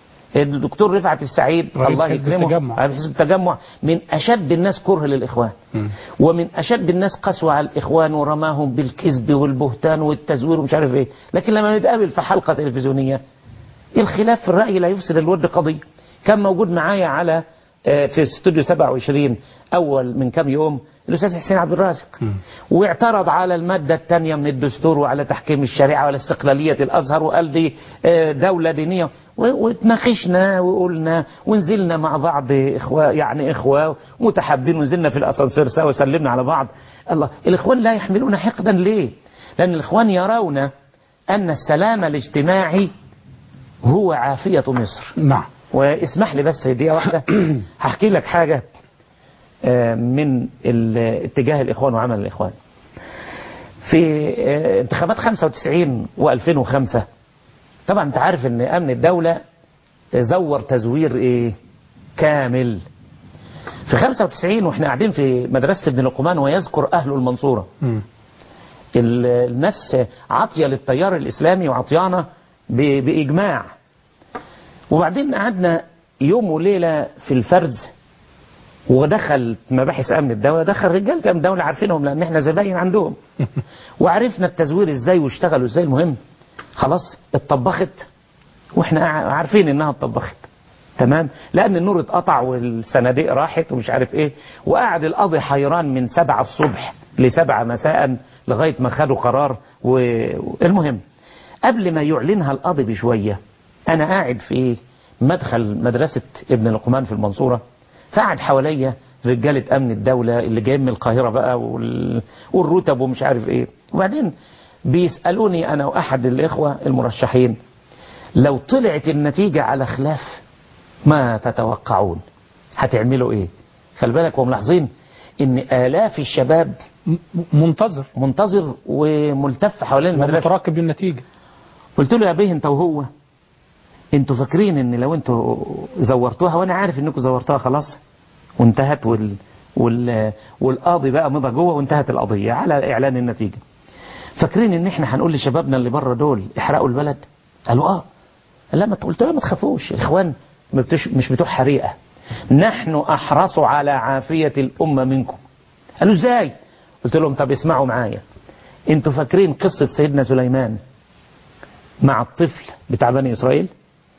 الله يكرمه، حزب التجمع، من أشد الناس كره للإخوان، ومن أشد الناس قسوة على الإخوان، ورماهم بالكذب والبهتان والتزوير ومش عارف إيه. لكن لما نتقابل في حلقة تلفزيونية، الخلاف في الرأي لا يفسد الود قضية. كان موجود معايا على في استوديو 27 أول من كم يوم الأستاذ حسين عبد الرازق، واعترض على المادة الثانية من الدستور وعلى تحكيم الشريعة وعلى استقلالية الأزهر، وقال دي دولة دينية، واتناقشنا وقلنا ونزلنا مع بعض إخوة متحابين، ونزلنا في الأسانسير سوا وسلمنا على بعض. الله، الإخوان لا يحملون حقدا. ليه؟ لأن الإخوان يرون أن السلام الاجتماعي هو عافية مصر. نعم. واسمح لي بس دقيقة واحدة هحكي لك حاجة من اتجاه الإخوان وعمل الإخوان في انتخابات 95 و2005. طبعا انت عارف ان أمن الدولة زور تزوير كامل. في 95 واحنا قاعدين في مدرسة ابن لقمان، ويذكر أهل المنصورة الناس عطية للتيار الإسلامي وعطيانا بإجماع. وبعدين قعدنا يوم وليلة في الفرز، ودخل مباحث أمن الدولة، دخل رجال كام دولة عارفينهم لأن احنا زباين عندهم، وعرفنا التزوير ازاي واشتغلوا ازاي. المهم خلاص اتطبخت، واحنا عارفين انها اتطبخت، تمام، لأن النور اتقطع والصناديق راحت ومش عارف ايه. وقعد القاضي حيران من 7 الصبح ل7 مساء لغاية ما خدوا قرار. والمهم قبل ما يعلنها القاضي بشوية، أنا قاعد في مدخل مدرسة ابن لقمان في المنصورة، فقعد حواليا رجالة أمن الدولة اللي جايين من القاهرة بقى والرتب ومش عارف ايه. وبعدين بيسألوني أنا وأحد الإخوة المرشحين، لو طلعت النتيجة على خلاف ما تتوقعون هتعملوا ايه؟ خلي بالك، وملاحظين ان آلاف الشباب منتظر وملتف حوالين المدرسة ومتراقب للنتيجة. قلت له يا بيه انت وهو، انتوا فاكرين ان لو انتوا زورتوها، وانا عارف انكم زورتوها خلاص وانتهت، والقاضي بقى مضى جوه وانتهت القضية على اعلان النتيجة، فاكرين ان احنا هنقول لشبابنا اللي بره دول احرقوا البلد؟ قالوا لا. قلت له ما تخافوش، الاخوان مش بتوع حريقة، نحن احرص على عافية الامة منكم. قالوا ازاي؟ قلت لهم طب اسمعوا معايا، انتوا فاكرين قصة سيدنا سليمان مع الطفل بتاع بني إسرائيل،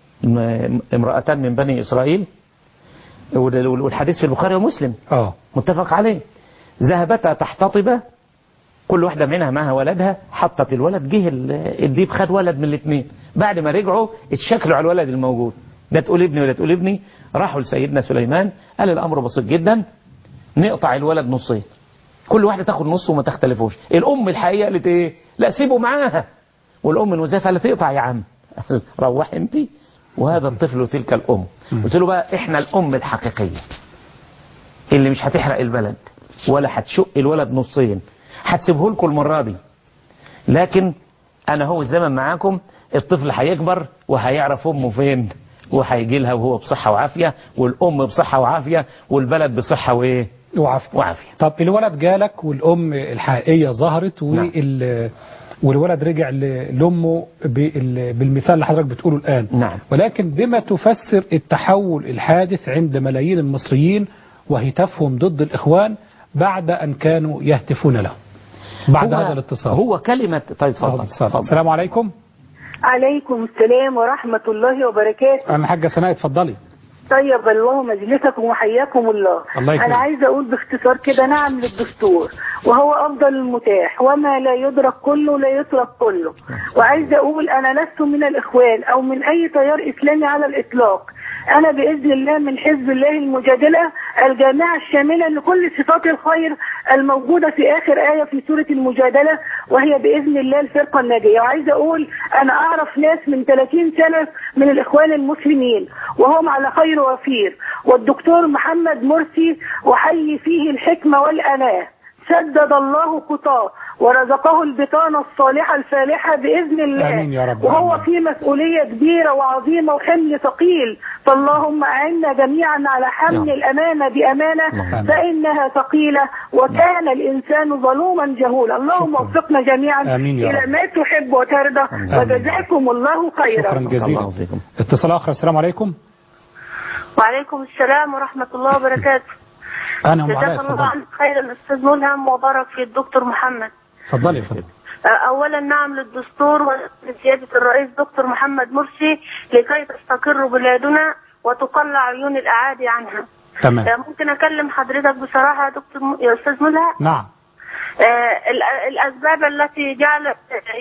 امرأتان من بني إسرائيل، والحديث في البخاري ومسلم متفق عليه، ذهبتا تحتطبا، كل واحدة منها معها ولدها، حطت الولد، جه الديب خد ولد من الاثنين، بعد ما رجعوا اتشكلوا على الولد الموجود، ده تقول ابني ولا تقول ابني. راحوا لسيدنا سليمان، قال الأمر بسيط جدا، نقطع الولد نصين، كل واحدة تاخد نص وما تختلفوش. الأم الحقيقة قالت ايه؟ لا سيبوا معاها. والأم المزيفة قالت تقطع يا عم، روح انت وهذا الطفل وتلك الأم. قلت له بقى احنا الأم الحقيقية اللي مش هتحرق البلد، ولا هتشق الولد نصين، هتسيبه لكم المرة دي. لكن أنا هو الزمن معاكم، الطفل هيكبر وهيعرف أمه فين، وهيجي لها وهو بصحة وعافية، والأم بصحة وعافية، والبلد بصحة وإيه وعافية. طب الولد جالك والأم الحقيقية ظهرت والولد رجع لأمه بالمثال اللي حضرتك بتقوله الآن. نعم. ولكن بما تفسر التحول الحادث عند ملايين المصريين وهتافهم ضد الإخوان بعد أن كانوا يهتفون له بعد هذا الاتصال؟ هو كلمة. طيب تفضل. السلام عليكم. عليكم السلام ورحمة الله وبركاته. أنا حاجة سناء اتفضلي. طيب الله مجلسكم وحياكم الله. أنا عايزة أقول باختصار كده نعم للدستور وهو أفضل المتاح، وما لا يدرك كله لا يترك كله. وعايزة أقول أنا لست من الإخوان أو من أي تيار إسلامي على الإطلاق. أنا بإذن الله من حزب الله المجادلة الجامعة الشاملة لكل صفات الخير الموجودة في آخر آية في سورة المجادلة، وهي بإذن الله الفرقة الناجية. وعايزة أقول أنا أعرف ناس من 30 سنة من الإخوان المسلمين وهم على خير وفير، والدكتور محمد مرسي وحي فيه الحكمة والأناة، سدد الله خطاه ورزقه البطانة الصالحة الفالحة بإذن الله. آمين يا رب. وهو في مسؤولية كبيرة وعظيمة وحمل ثقيل، فاللهم أعنا جميعا على حمل الأمانة بأمانة فإنها ثقيلة وكان الإنسان ظلوما جهولا. اللهم وفقنا جميعا إلى ما تحب وترضى وجزاكم الله خيرا. شكرا جزيلا. اتصال آخر. السلام عليكم. وعليكم السلام ورحمة الله وبركاته. أنا جزاك الله عن خير الأستاذ ملهم وبارك في الدكتور محمد. تفضلي يا فندم. أولا نعم للدستور ولسيادة الرئيس دكتور محمد مرسي لكي تستقر بلادنا وتقلع عيون الأعادي عنها. تمام. ممكن أكلم حضرتك بصراحة يا دكتور يا أستاذ ملهم؟ نعم. الأسباب التي جعلت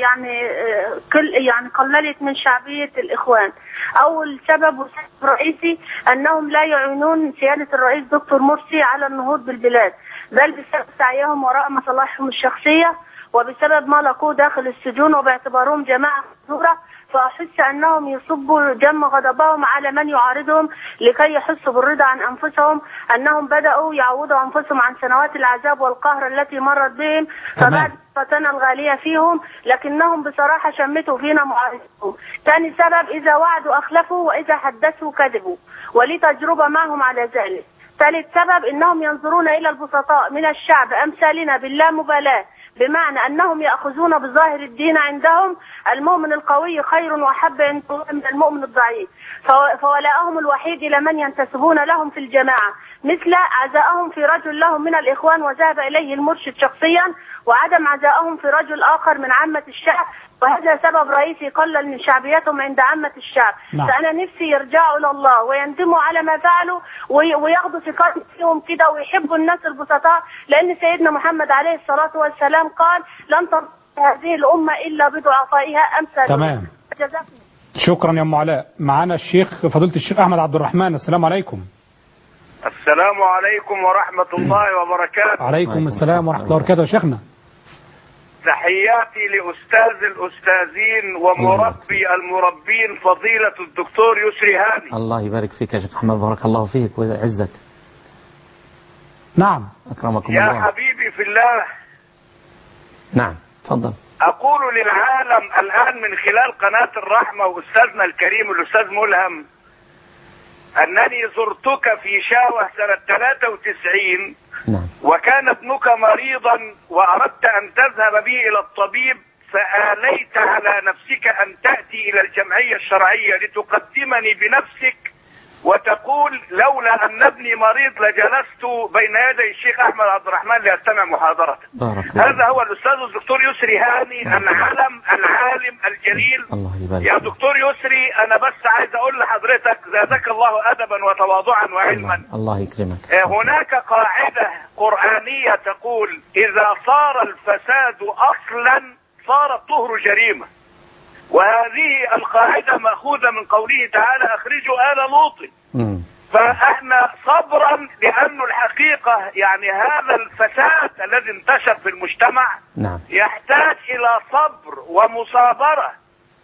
يعني قللت من شعبية الإخوان، أول سبب وسبب رئيسي أنهم لا يعينون سيادة الرئيس دكتور مرسي على النهوض بالبلاد، بل بسبب سعيهم وراء مصالحهم الشخصية وبسبب ما لقوه داخل السجون وباعتبارهم جماعة محظورة، فأحس أنهم يصبوا جم غضبهم على من يعارضهم لكي يحسوا بالرضا عن أنفسهم أنهم بدأوا يعودوا أنفسهم عن سنوات العذاب والقهر التي مرت بهم فبعد فتنا الغالية فيهم، لكنهم بصراحة شمتوا فينا معارضتهم. ثاني سبب إذا وعدوا أخلفوا وإذا حدثوا كذبوا، ولي تجربة معهم على ذلك. ثالث سبب إنهم ينظرون إلى البسطاء من الشعب أمثالنا باللامبالاة، بمعنى أنهم يأخذون بظاهر الدين عندهم المؤمن القوي خير وحب من المؤمن الضعيف، فولاءهم الوحيد إلى من ينتسبون لهم في الجماعة، مثل عزائهم في رجل لهم من الإخوان وذهب إليه المرشد شخصيا، وعدم عزائهم في رجل آخر من عامة الشعب، وهذا سبب رئيسي قلل من شعبيتهم عند عامة الشعب. نعم. فأنا نفسي يرجعوا إلى الله ويندموا على ما فعلوا وياخذوا ثقة فيهم كده ويحبوا الناس البسطاء، لأن سيدنا محمد عليه الصلاة والسلام قال لن تنصر هذه الأمة إلا بضعفائها أمثال. تمام. شكرا يا أم علاء. معنا الشيخ فضيلة الشيخ أحمد عبد الرحمن. السلام عليكم. السلام عليكم ورحمة الله وبركاته. عليكم السلام ورحمة الله وبركاته يا شيخنا. تحياتي لأستاذ الأستاذين ومربي المربين فضيلة الدكتور يسري هاني. الله يبارك فيك يا شيخ محمد، بارك الله فيك ويعزك. نعم. أكرمكم يا الله. يا حبيبي في الله. نعم تفضل. أقول للعالم الآن من خلال قناة الرحمة وأستاذنا الكريم الأستاذ ملهم أنني زرتك في شاوة سنة 93. نعم. وكان ابنك مريضا وأردت أن تذهب به إلى الطبيب، فآليت على نفسك أن تأتي إلى الجمعية الشرعية لتقدمني بنفسك وتقول لولا أن ابني مريض لجلست بين يدي الشيخ أحمد عبد الرحمن لأستمع محاضرته. هذا هو الأستاذ الدكتور يسري هاني العالم الجليل. الله يبارك. يا دكتور يسري أنا بس عايز أقول لحضرتك زادك الله أدبا وتواضعا وعلما. الله يكرمك. هناك قاعدة قرآنية تقول إذا صار الفساد أصلا صار الطهر جريمة، وهذه القاعدة مأخوذة من قوله تعالى أخرجوا آل لوط. فإحنا صبرا، لأن الحقيقة يعني هذا الفساد الذي انتشر في المجتمع نعم. يحتاج إلى صبر ومصابرة.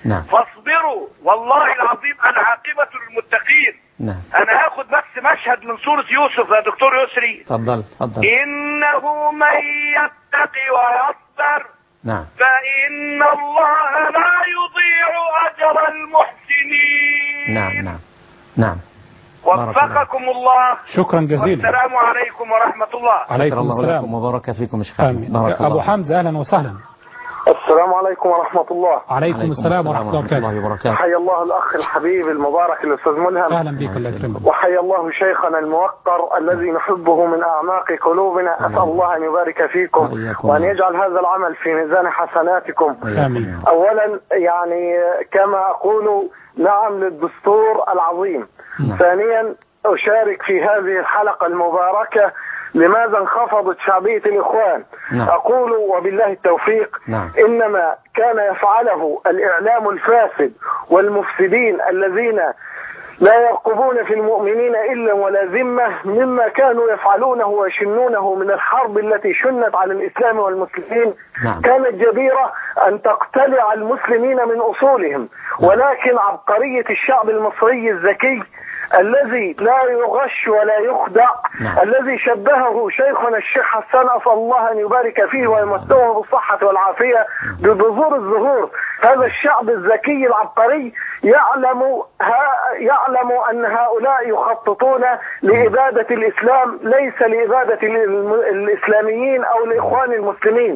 نعم. فاصبروا والله العظيم العاقبة للمتقين. نعم. انا هاخد بس مشهد من سورة يوسف يا دكتور يسري. اتفضل. انه من يتقي ويصبر نعم. فإن الله لا يضيع أجر المحسنين. نعم. وفقكم الله. شكرا جزيلا. والسلام عليكم ورحمة الله. عليكم السلام وبارك فيكم شيخ. أبو حمزة أهلا وسهلا. السلام عليكم ورحمة الله. عليكم السلام ورحمة الله وبركاته. حيا الله الأخ الحبيب المبارك الأستاذ ملهم. أهلا بك الله يكرمك. وحيا الله شيخنا الموقر الذي نحبه من أعماق قلوبنا. أسأل الله أن يبارك فيكم وأن يجعل هذا العمل في ميزان حسناتكم. آمين. أولا يعني كما أقول نعم للدستور العظيم. ثانيا أشارك في هذه الحلقة المباركة لماذا انخفضت شعبية الإخوان. أقول وبالله التوفيق. إنما كان يفعله الإعلام الفاسد والمفسدين الذين لا يرقبون في المؤمنين إلا ولا ذمة مما كانوا يفعلونه ويشنونه من الحرب التي شنت على الإسلام والمسلمين. كانت جديرة أن تقتلع المسلمين من أصولهم، ولكن عبقرية الشعب المصري الذكي الذي لا يغش ولا يخدع، الذي شبهه شيخنا الشيخ حسان أسأل الله أن يبارك فيه ويمسه بالصحة والعافية ببذور الزهور. هذا الشعب الذكي العبقري يعلم أن هؤلاء يخططون لإبادة الإسلام ليس لإبادة الإسلاميين أو الإخوان المسلمين.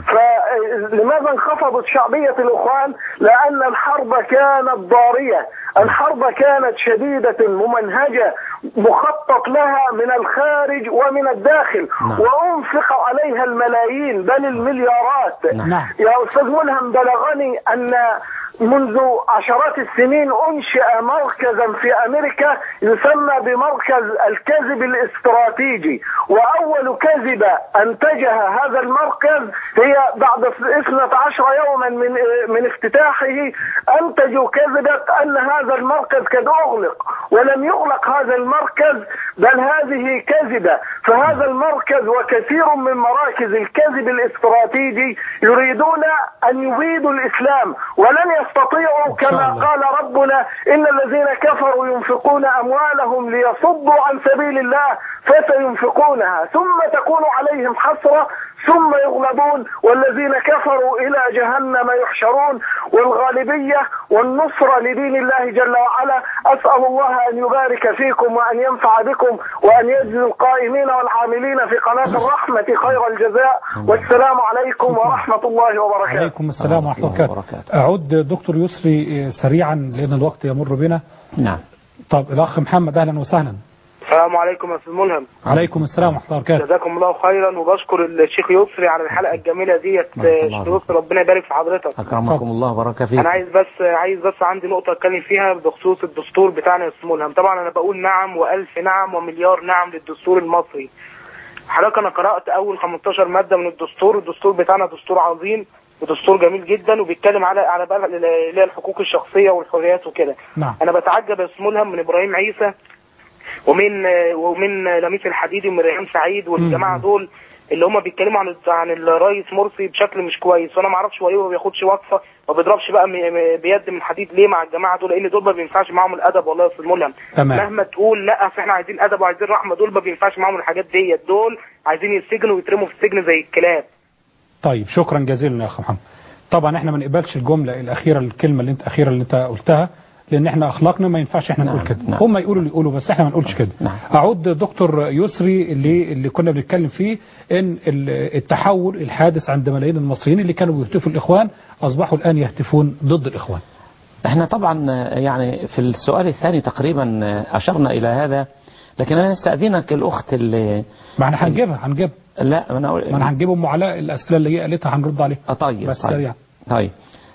فلماذا انخفضت شعبية الإخوان؟ لأن الحرب كانت ضارية، الحرب كانت شديدة ممنهجة مخطط لها من الخارج ومن الداخل، وأنفق عليها الملايين بل المليارات. يا أستاذ ملهم بلغني أن منذ عشرات السنين أنشئ مركزا في أمريكا يسمى بمركز الكذب الاستراتيجي، وأول كذبة أنتجها هذا المركز هي بعد 12 يوما من افتتاحه أنتجوا كذبة أن هذا المركز قد أغلق، ولم يغلق هذا المركز بل هذه كذبة. فهذا المركز وكثير من مراكز الكذب الاستراتيجي يريدون أن يبيدوا الإسلام ولن يستطيعوا، كما قال ربنا إن الذين كفروا ينفقون أموالهم ليصدوا عن سبيل الله فسينفقونها ثم تكون عليهم حسرة ثم يغلبون والذين كفروا إلى جهنم يحشرون. والغالبية والنصرة لدين الله جل وعلا. أسأل الله أن يبارك فيكم وأن ينفع بكم وأن يجزي القائمين والعاملين في قناة الرحمة خير الجزاء. والسلام عليكم ورحمة الله وبركاته. عليكم السلام ورحمة الله وبركاته. أعود دكتور يسري سريعا لأن الوقت يمر بنا. نعم. طب الأخ محمد أهلا وسهلا. السلام عليكم يا استاذ ملهم. عليكم السلام ورحمه الله وبركاته. جزاكم الله خيرا وبشكر الشيخ يسري على الحلقه الجميله ديت. شيخ ربنا يبارك في حضرتك. اكرمكم الله وبارك فيك. انا عايز بس عندي نقطه اتكلم فيها بخصوص الدستور بتاعنا يا استاذ ملهم. طبعا انا بقول نعم والف نعم ومليار نعم للدستور المصري. حضرتك انا قرات اول 15 ماده من الدستور بتاعنا دستور عظيم ودستور جميل جدا وبيتكلم على بقى اللي هي الحقوق الشخصيه والحريات وكده. انا بتعجب يا استاذ ملهم من ابراهيم عيسى ومن لميس الحديدي ومن ريان سعيد والجماعه دول اللي هم بيتكلموا عن الرئيس مرسي بشكل مش كويس. وانا ما اعرفش هو ليه ما بياخدش وقفه ما بيضربش بقى بيد من حديد ليه مع الجماعه دول، لان دول ما بينفعش معاهم الادب والله يا استاذ ملهم. مهما تقول لا احنا عايزين ادب وعايزين رحمه، دول ما بينفعش معاهم الحاجات ديت، دول عايزين يتسجنوا ويترموا في السجن زي الكلاب. طيب شكرا جزيلا يا اخ محمد. طبعا احنا ما نقبلش الجمله الاخيره الكلمه اللي انت قلتها لان احنا اخلاقنا ما ينفعش احنا نقول كده. هم يقولوا اللي يقولوا بس احنا ما نقولش كده. اعود دكتور يسري اللي كنا بنتكلم فيه ان التحول الحادث عند ملايين المصريين اللي كانوا بيهتفوا الاخوان اصبحوا الان يهتفون ضد الاخوان. احنا طبعا يعني في السؤال الثاني تقريبا اشرنا الى هذا، لكن انا استاذنك الاخت اللي ما احنا هنجيبها لا انا هنجيب ام علاء الاسئله اللي هي قالتها هنرد عليها. طيب بس طيب. طيب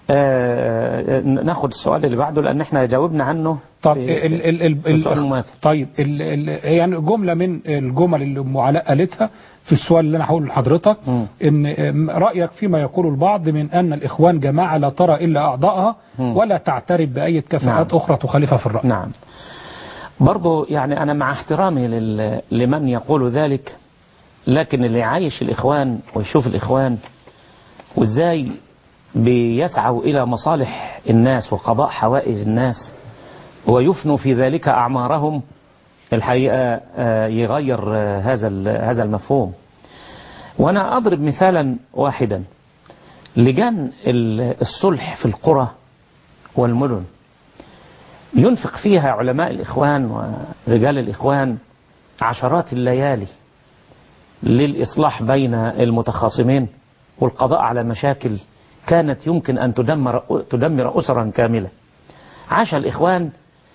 ناخد السؤال اللي بعده لان احنا جاوبنا عنه. طب طيب يعني جمله من الجمل اللي ام علاء قالتها في السؤال اللي انا هقوله لحضرتك ان رايك فيما يقول البعض من ان الاخوان جماعه لا ترى الا اعضائها ولا تعترف باي كفاءات اخرى تخالفها في الراي. نعم. برضه يعني انا مع احترامي لمن يقول ذلك، لكن اللي عايش الاخوان ويشوف الاخوان وازاي بيسعوا إلى مصالح الناس وقضاء حوائج الناس ويفنوا في ذلك أعمارهم، الحقيقة يغير هذا المفهوم. وأنا أضرب مثالا واحدا، لجان الصلح في القرى والمدن ينفق فيها علماء الإخوان ورجال الإخوان عشرات الليالي للإصلاح بين المتخاصمين والقضاء على مشاكل كانت يمكن أن تدمر أسرا كاملة. عاش الإخوان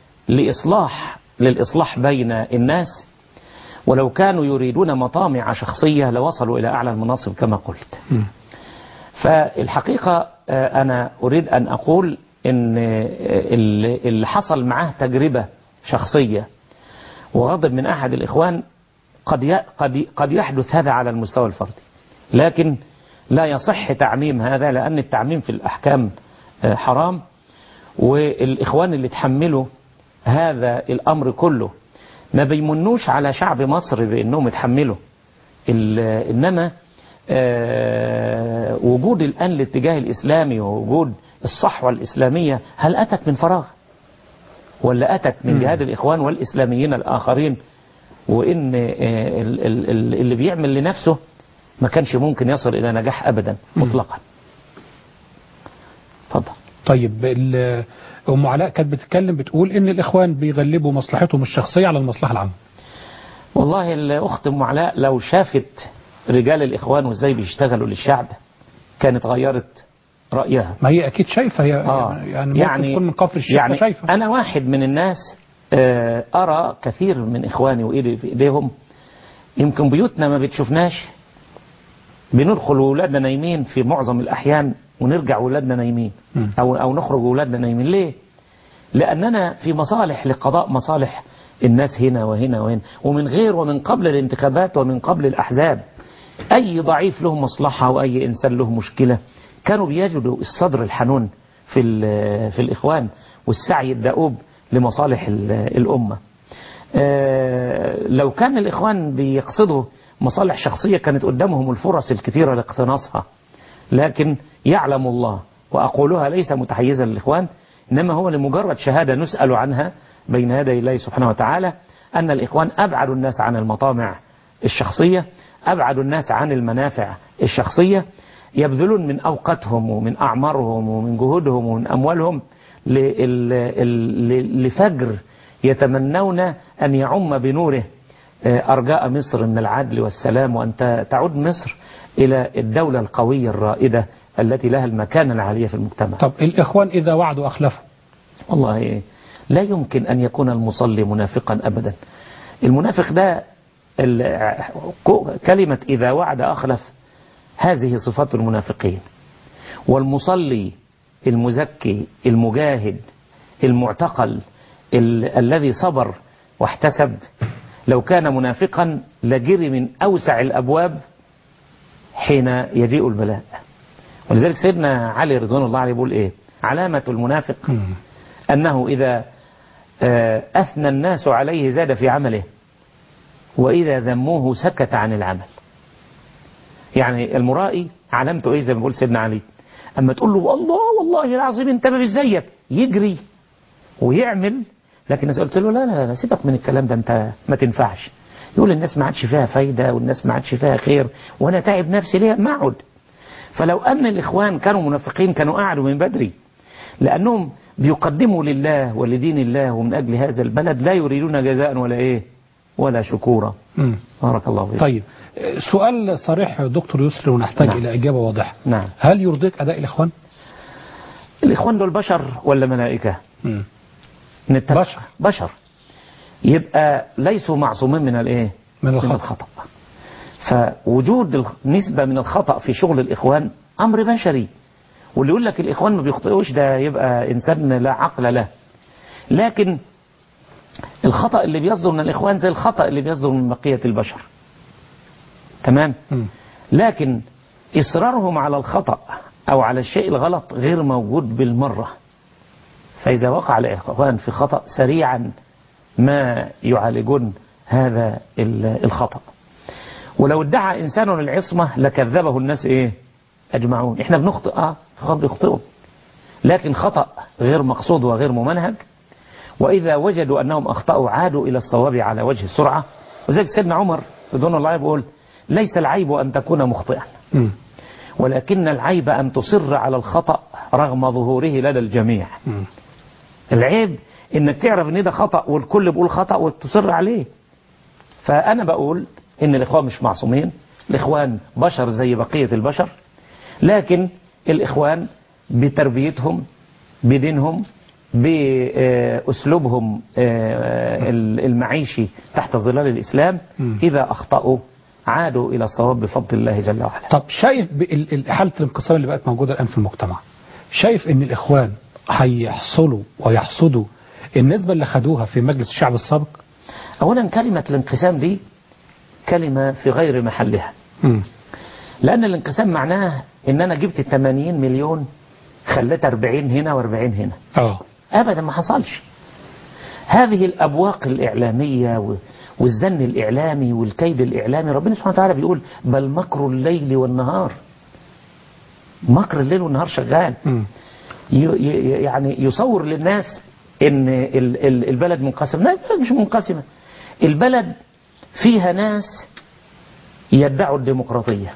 للإصلاح بين الناس، ولو كانوا يريدون مطامع شخصية لوصلوا إلى أعلى المناصب كما قلت. فالحقيقة أنا أريد أن أقول إن اللي حصل معه تجربة شخصية وغضب من أحد الإخوان قد يحدث هذا على المستوى الفردي، لكن لا يصح تعميم هذا، لأن التعميم في الأحكام حرام، والإخوان اللي تحملوا هذا الأمر كله ما بيمنوش على شعب مصر بأنهم يتحملوا، إنما وجود الآن الاتجاه الإسلامي ووجود الصحوة الإسلامية هل أتت من فراغ ولا أتت من جهاد الإخوان والإسلاميين الآخرين، وإن اللي بيعمل لنفسه ما كانش ممكن يصل إلى نجاح أبدا مطلقا. اتفضل. طيب أم علاء كانت بتتكلم بتقول إن الإخوان بيغلبوا مصلحتهم الشخصية على المصلحة العامة. والله الأخت أم علاء لو شافت رجال الإخوان وإزاي بيشتغلوا للشعب كانت غيرت رأيها. ما هي أكيد شايفة هي يعني تكون من كفر الشيخ يعني شايفة. أنا واحد من الناس أرى كثير من إخواني وإيدي في إيديهم، يمكن بيوتنا ما بتشوفناش، بندخل وولادنا نايمين في معظم الأحيان ونرجع وولادنا نايمين أو نخرج وولادنا نايمين. ليه؟ لأننا في مصالح لقضاء مصالح الناس هنا وهنا وهنا، ومن غير ومن قبل الانتخابات ومن قبل الأحزاب. أي ضعيف له مصلحة وأي إنسان له مشكلة كانوا بيجدوا الصدر الحنون في الإخوان والسعي الدؤوب لمصالح الأمة. لو كان الإخوان بيقصدوا مصالح شخصية كانت قدامهم الفرص الكثيرة لاقتناصها، لكن يعلم الله، وأقولها ليس متحيزا للإخوان، إنما هو لمجرد شهادة نسأل عنها بين يدي الله سبحانه وتعالى، أن الإخوان أبعدوا الناس عن المطامع الشخصية، أبعدوا الناس عن المنافع الشخصية، يبذلون من أوقاتهم ومن أعمارهم ومن جهودهم ومن أموالهم لفجر يتمنون أن يعم بنوره أرجاء مصر من العدل والسلام، وأن تعود مصر إلى الدولة القوية الرائدة التي لها المكانة العالية في المجتمع. طب الإخوان إذا وعدوا أخلفوا؟ والله لا يمكن أن يكون المصلي منافقا أبدا. المنافق ده كلمة إذا وعد أخلف هذه صفات المنافقين. والمصلي المزكي المجاهد المعتقل الذي صبر واحتسب لو كان منافقا لجري من أوسع الأبواب حين يجيء البلاء. ولذلك سيدنا علي رضوان الله عليه يقول إيه؟ علامة المنافق أنه إذا أثنى الناس عليه زاد في عمله، وإذا ذموه سكت عن العمل. يعني المرائي علامته إيه؟ زي ما بيقول سيدنا علي، أما تقول له والله العظيم أنت ما بتزيك يجري ويعمل، لكن إذا قلت له لا سيبك من الكلام ده أنت ما تنفعش، يقول الناس ما عادش فيها فايدة والناس ما عادش فيها خير وأنا تعب نفسي ليه ما أقعد. فلو أن الإخوان كانوا منافقين كانوا قعدوا من بدري، لأنهم بيقدموا لله ولدين الله ومن أجل هذا البلد، لا يريدون جزاء ولا إيه ولا شكورا. بارك الله فيك. طيب سؤال صريح دكتور يسري ونحتاج إلى إجابة واضحة. نعم. هل يرضيك أداء الإخوان؟ الإخوان دول بشر ولا ملائكة؟ بشر، يبقى ليسوا معصومين من الايه؟ من الخطأ. فوجود نسبة من الخطأ في شغل الإخوان أمر بشري، واللي يقول لك الإخوان ما بيخطئوش ده يبقى إنسان لا عقل له. لكن الخطأ اللي بيصدر من الإخوان زي الخطأ اللي بيصدر من بقية البشر، تمام؟ لكن إصرارهم على الخطأ أو على الشيء الغلط غير موجود بالمرة. فإذا وقع الإخوان في خطأ سريعا ما يعالجون هذا الخطأ. ولو ادعى إنسان العصمة لكذبه الناس إيه؟ أجمعون. إحنا بنخطئ الإخوان بيخطئوا، لكن خطأ غير مقصود وغير ممنهج، وإذا وجدوا أنهم أخطأوا عادوا إلى الصواب على وجه السرعة. وذلك سيدنا عمر رضوان الله يقول ليس العيب أن تكون مخطئا، ولكن العيب أن تصر على الخطأ رغم ظهوره لدى الجميع. العيب إنك تعرف إن ده خطأ والكل بيقول خطأ وتصر عليه. فأنا بقول إن الإخوان مش معصومين، الإخوان بشر زي بقية البشر، لكن الإخوان بتربيتهم بدينهم بأسلوبهم المعيشي تحت ظلال الإسلام إذا أخطأوا عادوا إلى الصواب بفضل الله جل وعلا. طب شايف حالة الانقسام اللي بقت موجودة الآن في المجتمع، شايف إن الإخوان هيحصلوا ويحصدوا النسبة اللي خدوها في مجلس الشعب السابق؟ أولا كلمة الانقسام دي كلمة في غير محلها. لأن الانقسام معناه إن أنا جبت 80 مليون خليت 40 هنا و40 هنا. أبدا ما حصلش. هذه الأبواق الإعلامية والزن الإعلامي والكيد الإعلامي، ربنا سبحانه وتعالى بيقول بل مكر الليل والنهار. مكر الليل والنهار شغال. يعني يصور للناس إن البلد منقسم. لا، البلد مش منقسمة. البلد فيها ناس يدعوا الديمقراطية،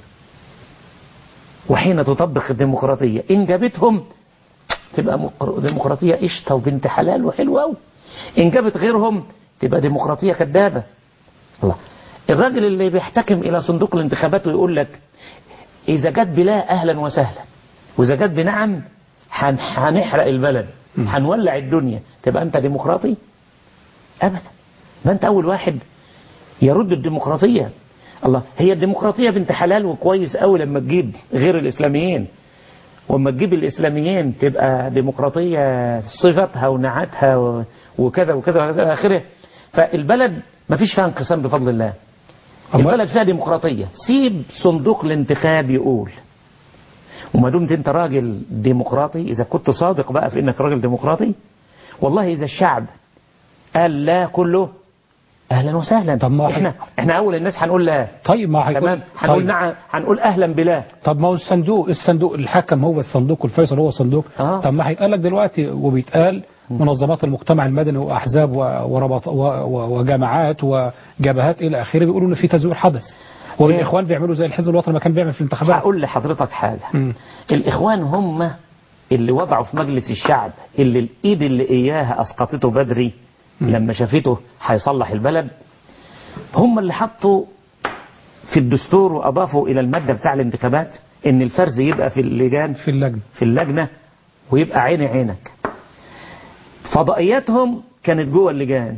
وحين تطبق الديمقراطية إن جابتهم تبقى ديمقراطية قشطة وبنت حلال وحلوة أوي، إن جابت غيرهم تبقى ديمقراطية كدابة. الله، الراجل اللي بيحتكم إلى صندوق الانتخابات ويقول لك إذا جت بلا أهلا وسهلا، وإذا جت بنعم هنحرق البلد هنولع الدنيا، تبقى أنت ديمقراطي؟ أبدا. ما أنت أول واحد يرد الديمقراطية. الله، هي الديمقراطية بنت حلال وكويس قوي لما تجيب غير الإسلاميين، وما تجيب الإسلاميين تبقى ديمقراطية صفتها ونعتها وكذا وكذا وكذا آخره. فالبلد ما فيش فيها انقسام بفضل الله، البلد فيها ديمقراطية. سيب صندوق الانتخاب يقول، وما دمت انت راجل ديمقراطي، إذا كنت صادق بقى في انك راجل ديمقراطي، والله إذا الشعب قال لا كله اهلا وسهلا. طب ما احنا اول الناس هنقول لا. طيب ما هيقول تمام، هنقول طيب. نعم، هنقول اهلا بلا. طب ما هو الصندوق الحكم هو الصندوق والفيصل هو الصندوق. طب ما هيتقال لك دلوقتي وبيتقال منظمات المجتمع المدني واحزاب وربط وجماعات وجبهات الى اخره بيقولوا ان في تزوير حدث، والاخوان بيعملوا زي الحزب الوطني ما كان بيعمل في الانتخابات. هقول لحضرتك حاجه. الاخوان هم اللي وضعوا في مجلس الشعب اللي الايد اللي اياها اسقطته بدري لما شافته هيصلح البلد، هم اللي حطوا في الدستور وأضافوا إلى المادة بتاع الانتخابات إن الفرز يبقى في اللجان في اللجنة ويبقى عيني عينك. فضائياتهم كانت جوه اللجان،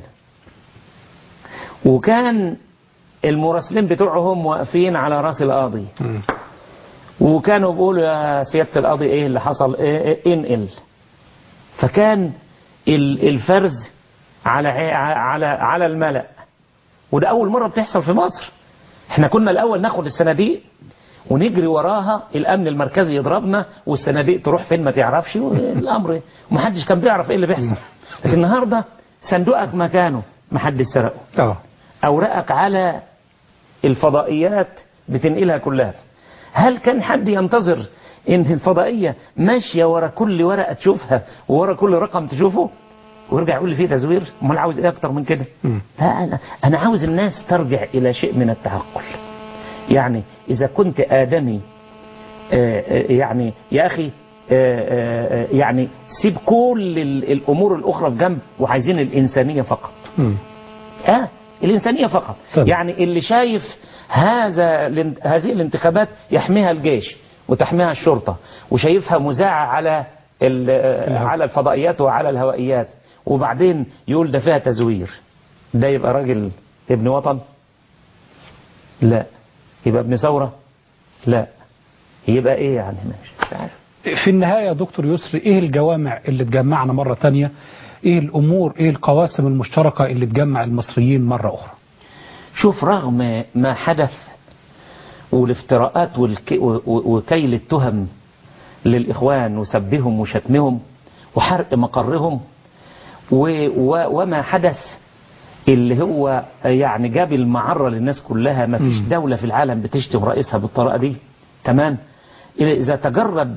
وكان المراسلين بتوعهم واقفين على راس القاضي، وكانوا بيقولوا يا سيادة القاضي ايه اللي حصل، انقل. فكان الفرز على الملأ، وده أول مرة بتحصل في مصر. احنا كنا الأول ناخد الصناديق ونجري وراها، الأمن المركزي يضربنا والصناديق تروح فين ما تعرفش، والأمر ومحدش كان بيعرف ايه اللي بيحصل. لكن النهاردة صندوقك مكانه محدش سرقه، أوراقك على الفضائيات بتنقلها كلها. هل كان حد ينتظر ان الفضائية ماشية ورا كل ورقة تشوفها وورا كل رقم تشوفه ويرجع يقول لي فيه تزوير؟ امال عاوز ايه اكتر من كده؟ لا، انا عاوز الناس ترجع الى شيء من التعقل. يعني اذا كنت ادمي يعني يا اخي يعني سيب كل الامور الاخرى في جنب وعايزين الانسانية فقط. الانسانية فقط. يعني اللي شايف هذه الانتخابات يحميها الجيش وتحميها الشرطة وشايفها مذاعة على الفضائيات وعلى الهوائيات، وبعدين يقول ده فيها تزوير، ده يبقى راجل ابن وطن؟ لا. يبقى ابن ثورة؟ لا. يبقى ايه يعني؟ مش عارف. في النهاية يا دكتور يسري، ايه الجوامع اللي تجمعنا مرة تانية؟ ايه الامور، ايه القواسم المشتركة اللي تجمع المصريين مرة اخرى؟ شوف، رغم ما حدث والافتراءات وكيل التهم للإخوان وسبهم وشتمهم وحرق مقرهم وما حدث اللي هو يعني جاب المعرة للناس كلها، ما فيش دولة في العالم بتشتم رئيسها بالطريقة دي. تمام. إذا تجرد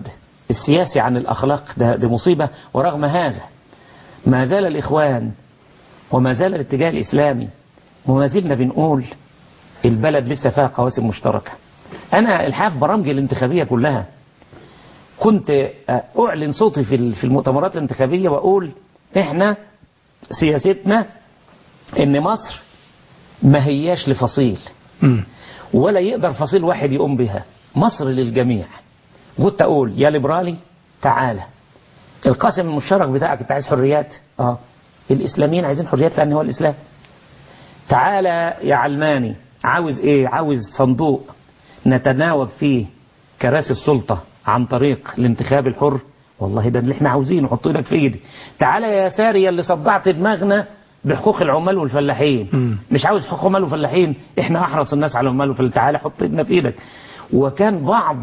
السياسي عن الأخلاق ده مصيبة. ورغم هذا ما زال الإخوان وما زال الاتجاه الإسلامي وما زلنا بنقول البلد لسه فيها قواسم مشتركة. أنا الحقيقة برامجي الانتخابية كلها كنت أعلن صوتي في المؤتمرات الانتخابية وأقول إحنا سياستنا إن مصر ما هياش لفصيل ولا يقدر فصيل واحد يقوم بها، مصر للجميع. كنت أقول يا ليبرالي تعالى، القاسم المشترك بتاعك أنت عايز حريات، الإسلاميين عايزين حريات لأن هو الإسلام. تعالى يا علماني، عاوز إيه؟ عاوز صندوق نتناوب فيه كراسي السلطة عن طريق الانتخاب الحر، والله ده اللي احنا عاوزينه، حطوا لك في ايدي. تعالى يا ساري اللي صدعت دماغنا بحقوق العمال والفلاحين، مش عاوز حقوق عمال وفلاحين، احنا احرص الناس على العمال والفلاحين، تعالى حط ايدنا في ايدك. وكان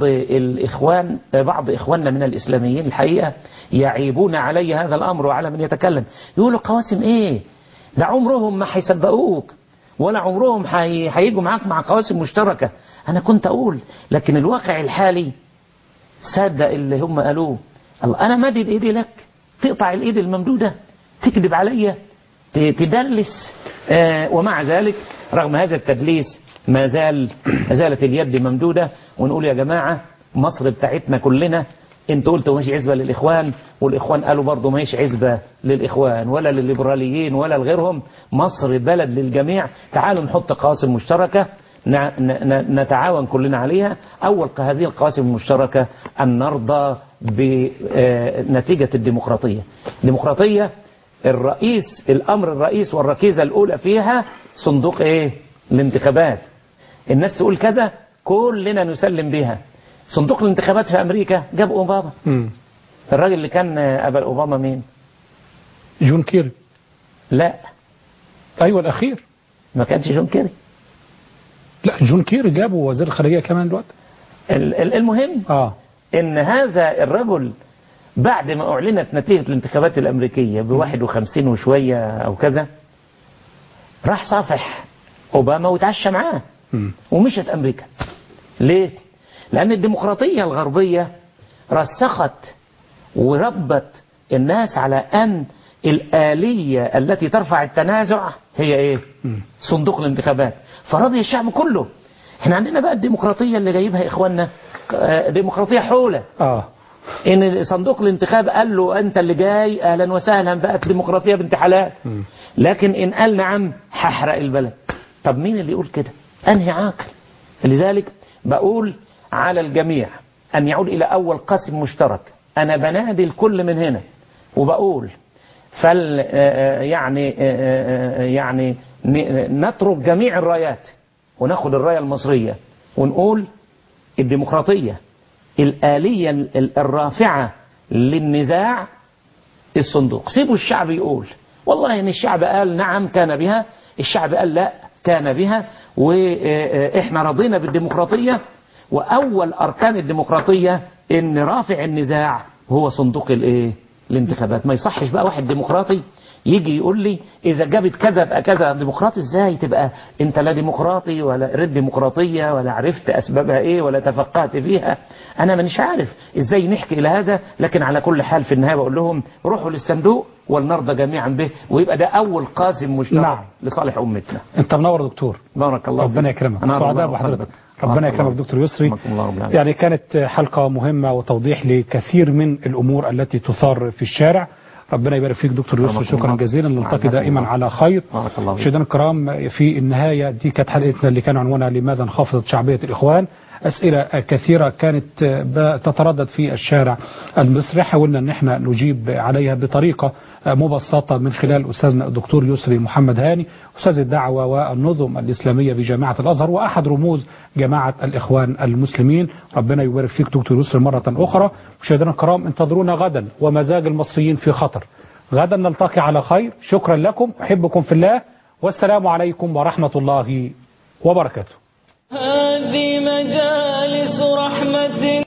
بعض اخواننا من الاسلاميين الحقيقة يعيبون علي هذا الامر وعلى من يتكلم، يقولوا قواسم ايه ده، عمرهم ما هيصدقوك ولا عمرهم هيجوا معاك مع قواسم مشتركة. انا كنت اقول لكن الواقع الحالي صدق اللي هم قالوه. الله، انا مدد ايدي لك تقطع الايد الممدودة، تكذب عليا، تدلس. ومع ذلك رغم هذا التدليس ما زالت اليد ممدودة، ونقول يا جماعة مصر بتاعتنا كلنا. انتوا قلتوا ماشي عزبة للإخوان، والإخوان قالوا برضو ماشي عزبة للإخوان ولا للليبراليين ولا لغيرهم، مصر بلد للجميع. تعالوا نحط قواسم مشتركة نتعاون كلنا عليها. أول هذه القواسم المشتركة أن نرضى بنتيجة الديمقراطية. الديمقراطية الأمر الرئيس والركيزة الأولى فيها صندوق إيه؟ الانتخابات. الناس تقول كذا كلنا نسلم بها. صندوق الانتخابات في أمريكا جاب أوباما. الراجل اللي كان قبل أوباما مين؟ جون كيري. لا، أيوة الأخير ما كانش جون كيري. لا، جون كيري جابه وزير الخارجية كمان دلوقتي. المهم إن هذا الرجل بعد ما أعلنت نتيجة الانتخابات الأمريكية ب51 وشوية أو كذا، راح صافح أوباما وتعشى معاه ومشت أمريكا. ليه؟ لأن الديمقراطية الغربية رسخت وربت الناس على أن الآلية التي ترفع التنازع هي إيه؟ صندوق الانتخابات. فرضي الشعب كله. احنا عندنا بقى الديمقراطية اللي جايبها إخواننا ديمقراطية حولة. إن صندوق الانتخاب قال له أنت اللي جاي أهلا وسهلا، بقت ديمقراطية بنت حلال. لكن إن قال نعم هحرق البلد. طب مين اللي يقول كده؟ أنهي عاقل؟ لذلك بقول على الجميع أن يعود إلى أول قاسم مشترك. أنا بنادي الكل من هنا وبقول يعني نترك جميع الرايات وناخد الراية المصرية ونقول الديمقراطية الآلية الرافعة للنزاع الصندوق. سيبوا الشعب يقول والله إن الشعب قال نعم كان بها، الشعب قال لا كان بها، وإحنا رضينا بالديمقراطية. وأول أركان الديمقراطية إن رافع النزاع هو صندوق الانتخابات. ما يصحش بقى واحد ديمقراطي يجي يقول لي إذا جابت كذا بقى كذا. ديمقراطي إزاي تبقى أنت لا ديمقراطي ولا قريت ديمقراطية ولا عرفت أسبابها إيه ولا تفقهت فيها؟ أنا مش عارف إزاي نحكي إلى هذا. لكن على كل حال في النهاية بقول لهم روحوا للصندوق ولنرضى جميعا به، ويبقى ده أول قاسم مشترك لصالح أمتنا. أنت منور دكتور، بارك الله ربنا يكرمك. سعداء بحضرتك، ربنا يكرمك دكتور يسري. يعني كانت حلقة مهمة وتوضيح لكثير من الأمور التي تثار في الشارع. ربنا يبارك فيك دكتور يسري، شكرا جزيلا. نلتقي دائما على خير. مشاهدينا الكرام، في النهاية دي كانت حلقتنا اللي كان عنوانها لماذا انخفضت شعبية الإخوان. أسئلة كثيرة كانت تتردد في الشارع المصري، حاولنا أن احنا نجيب عليها بطريقة مبسطة من خلال أستاذنا الدكتور يسري محمد هاني، أستاذ الدعوة والنظم الإسلامية بجامعة الأزهر وأحد رموز جماعة الإخوان المسلمين. ربنا يبارك فيك دكتور يسري مرة أخرى. مشاهدينا الكرام، انتظرونا غدا ومزاج المصريين في خطر. غدا نلتقي على خير. شكرا لكم، أحبكم في الله، والسلام عليكم ورحمة الله وبركاته. هذه مجال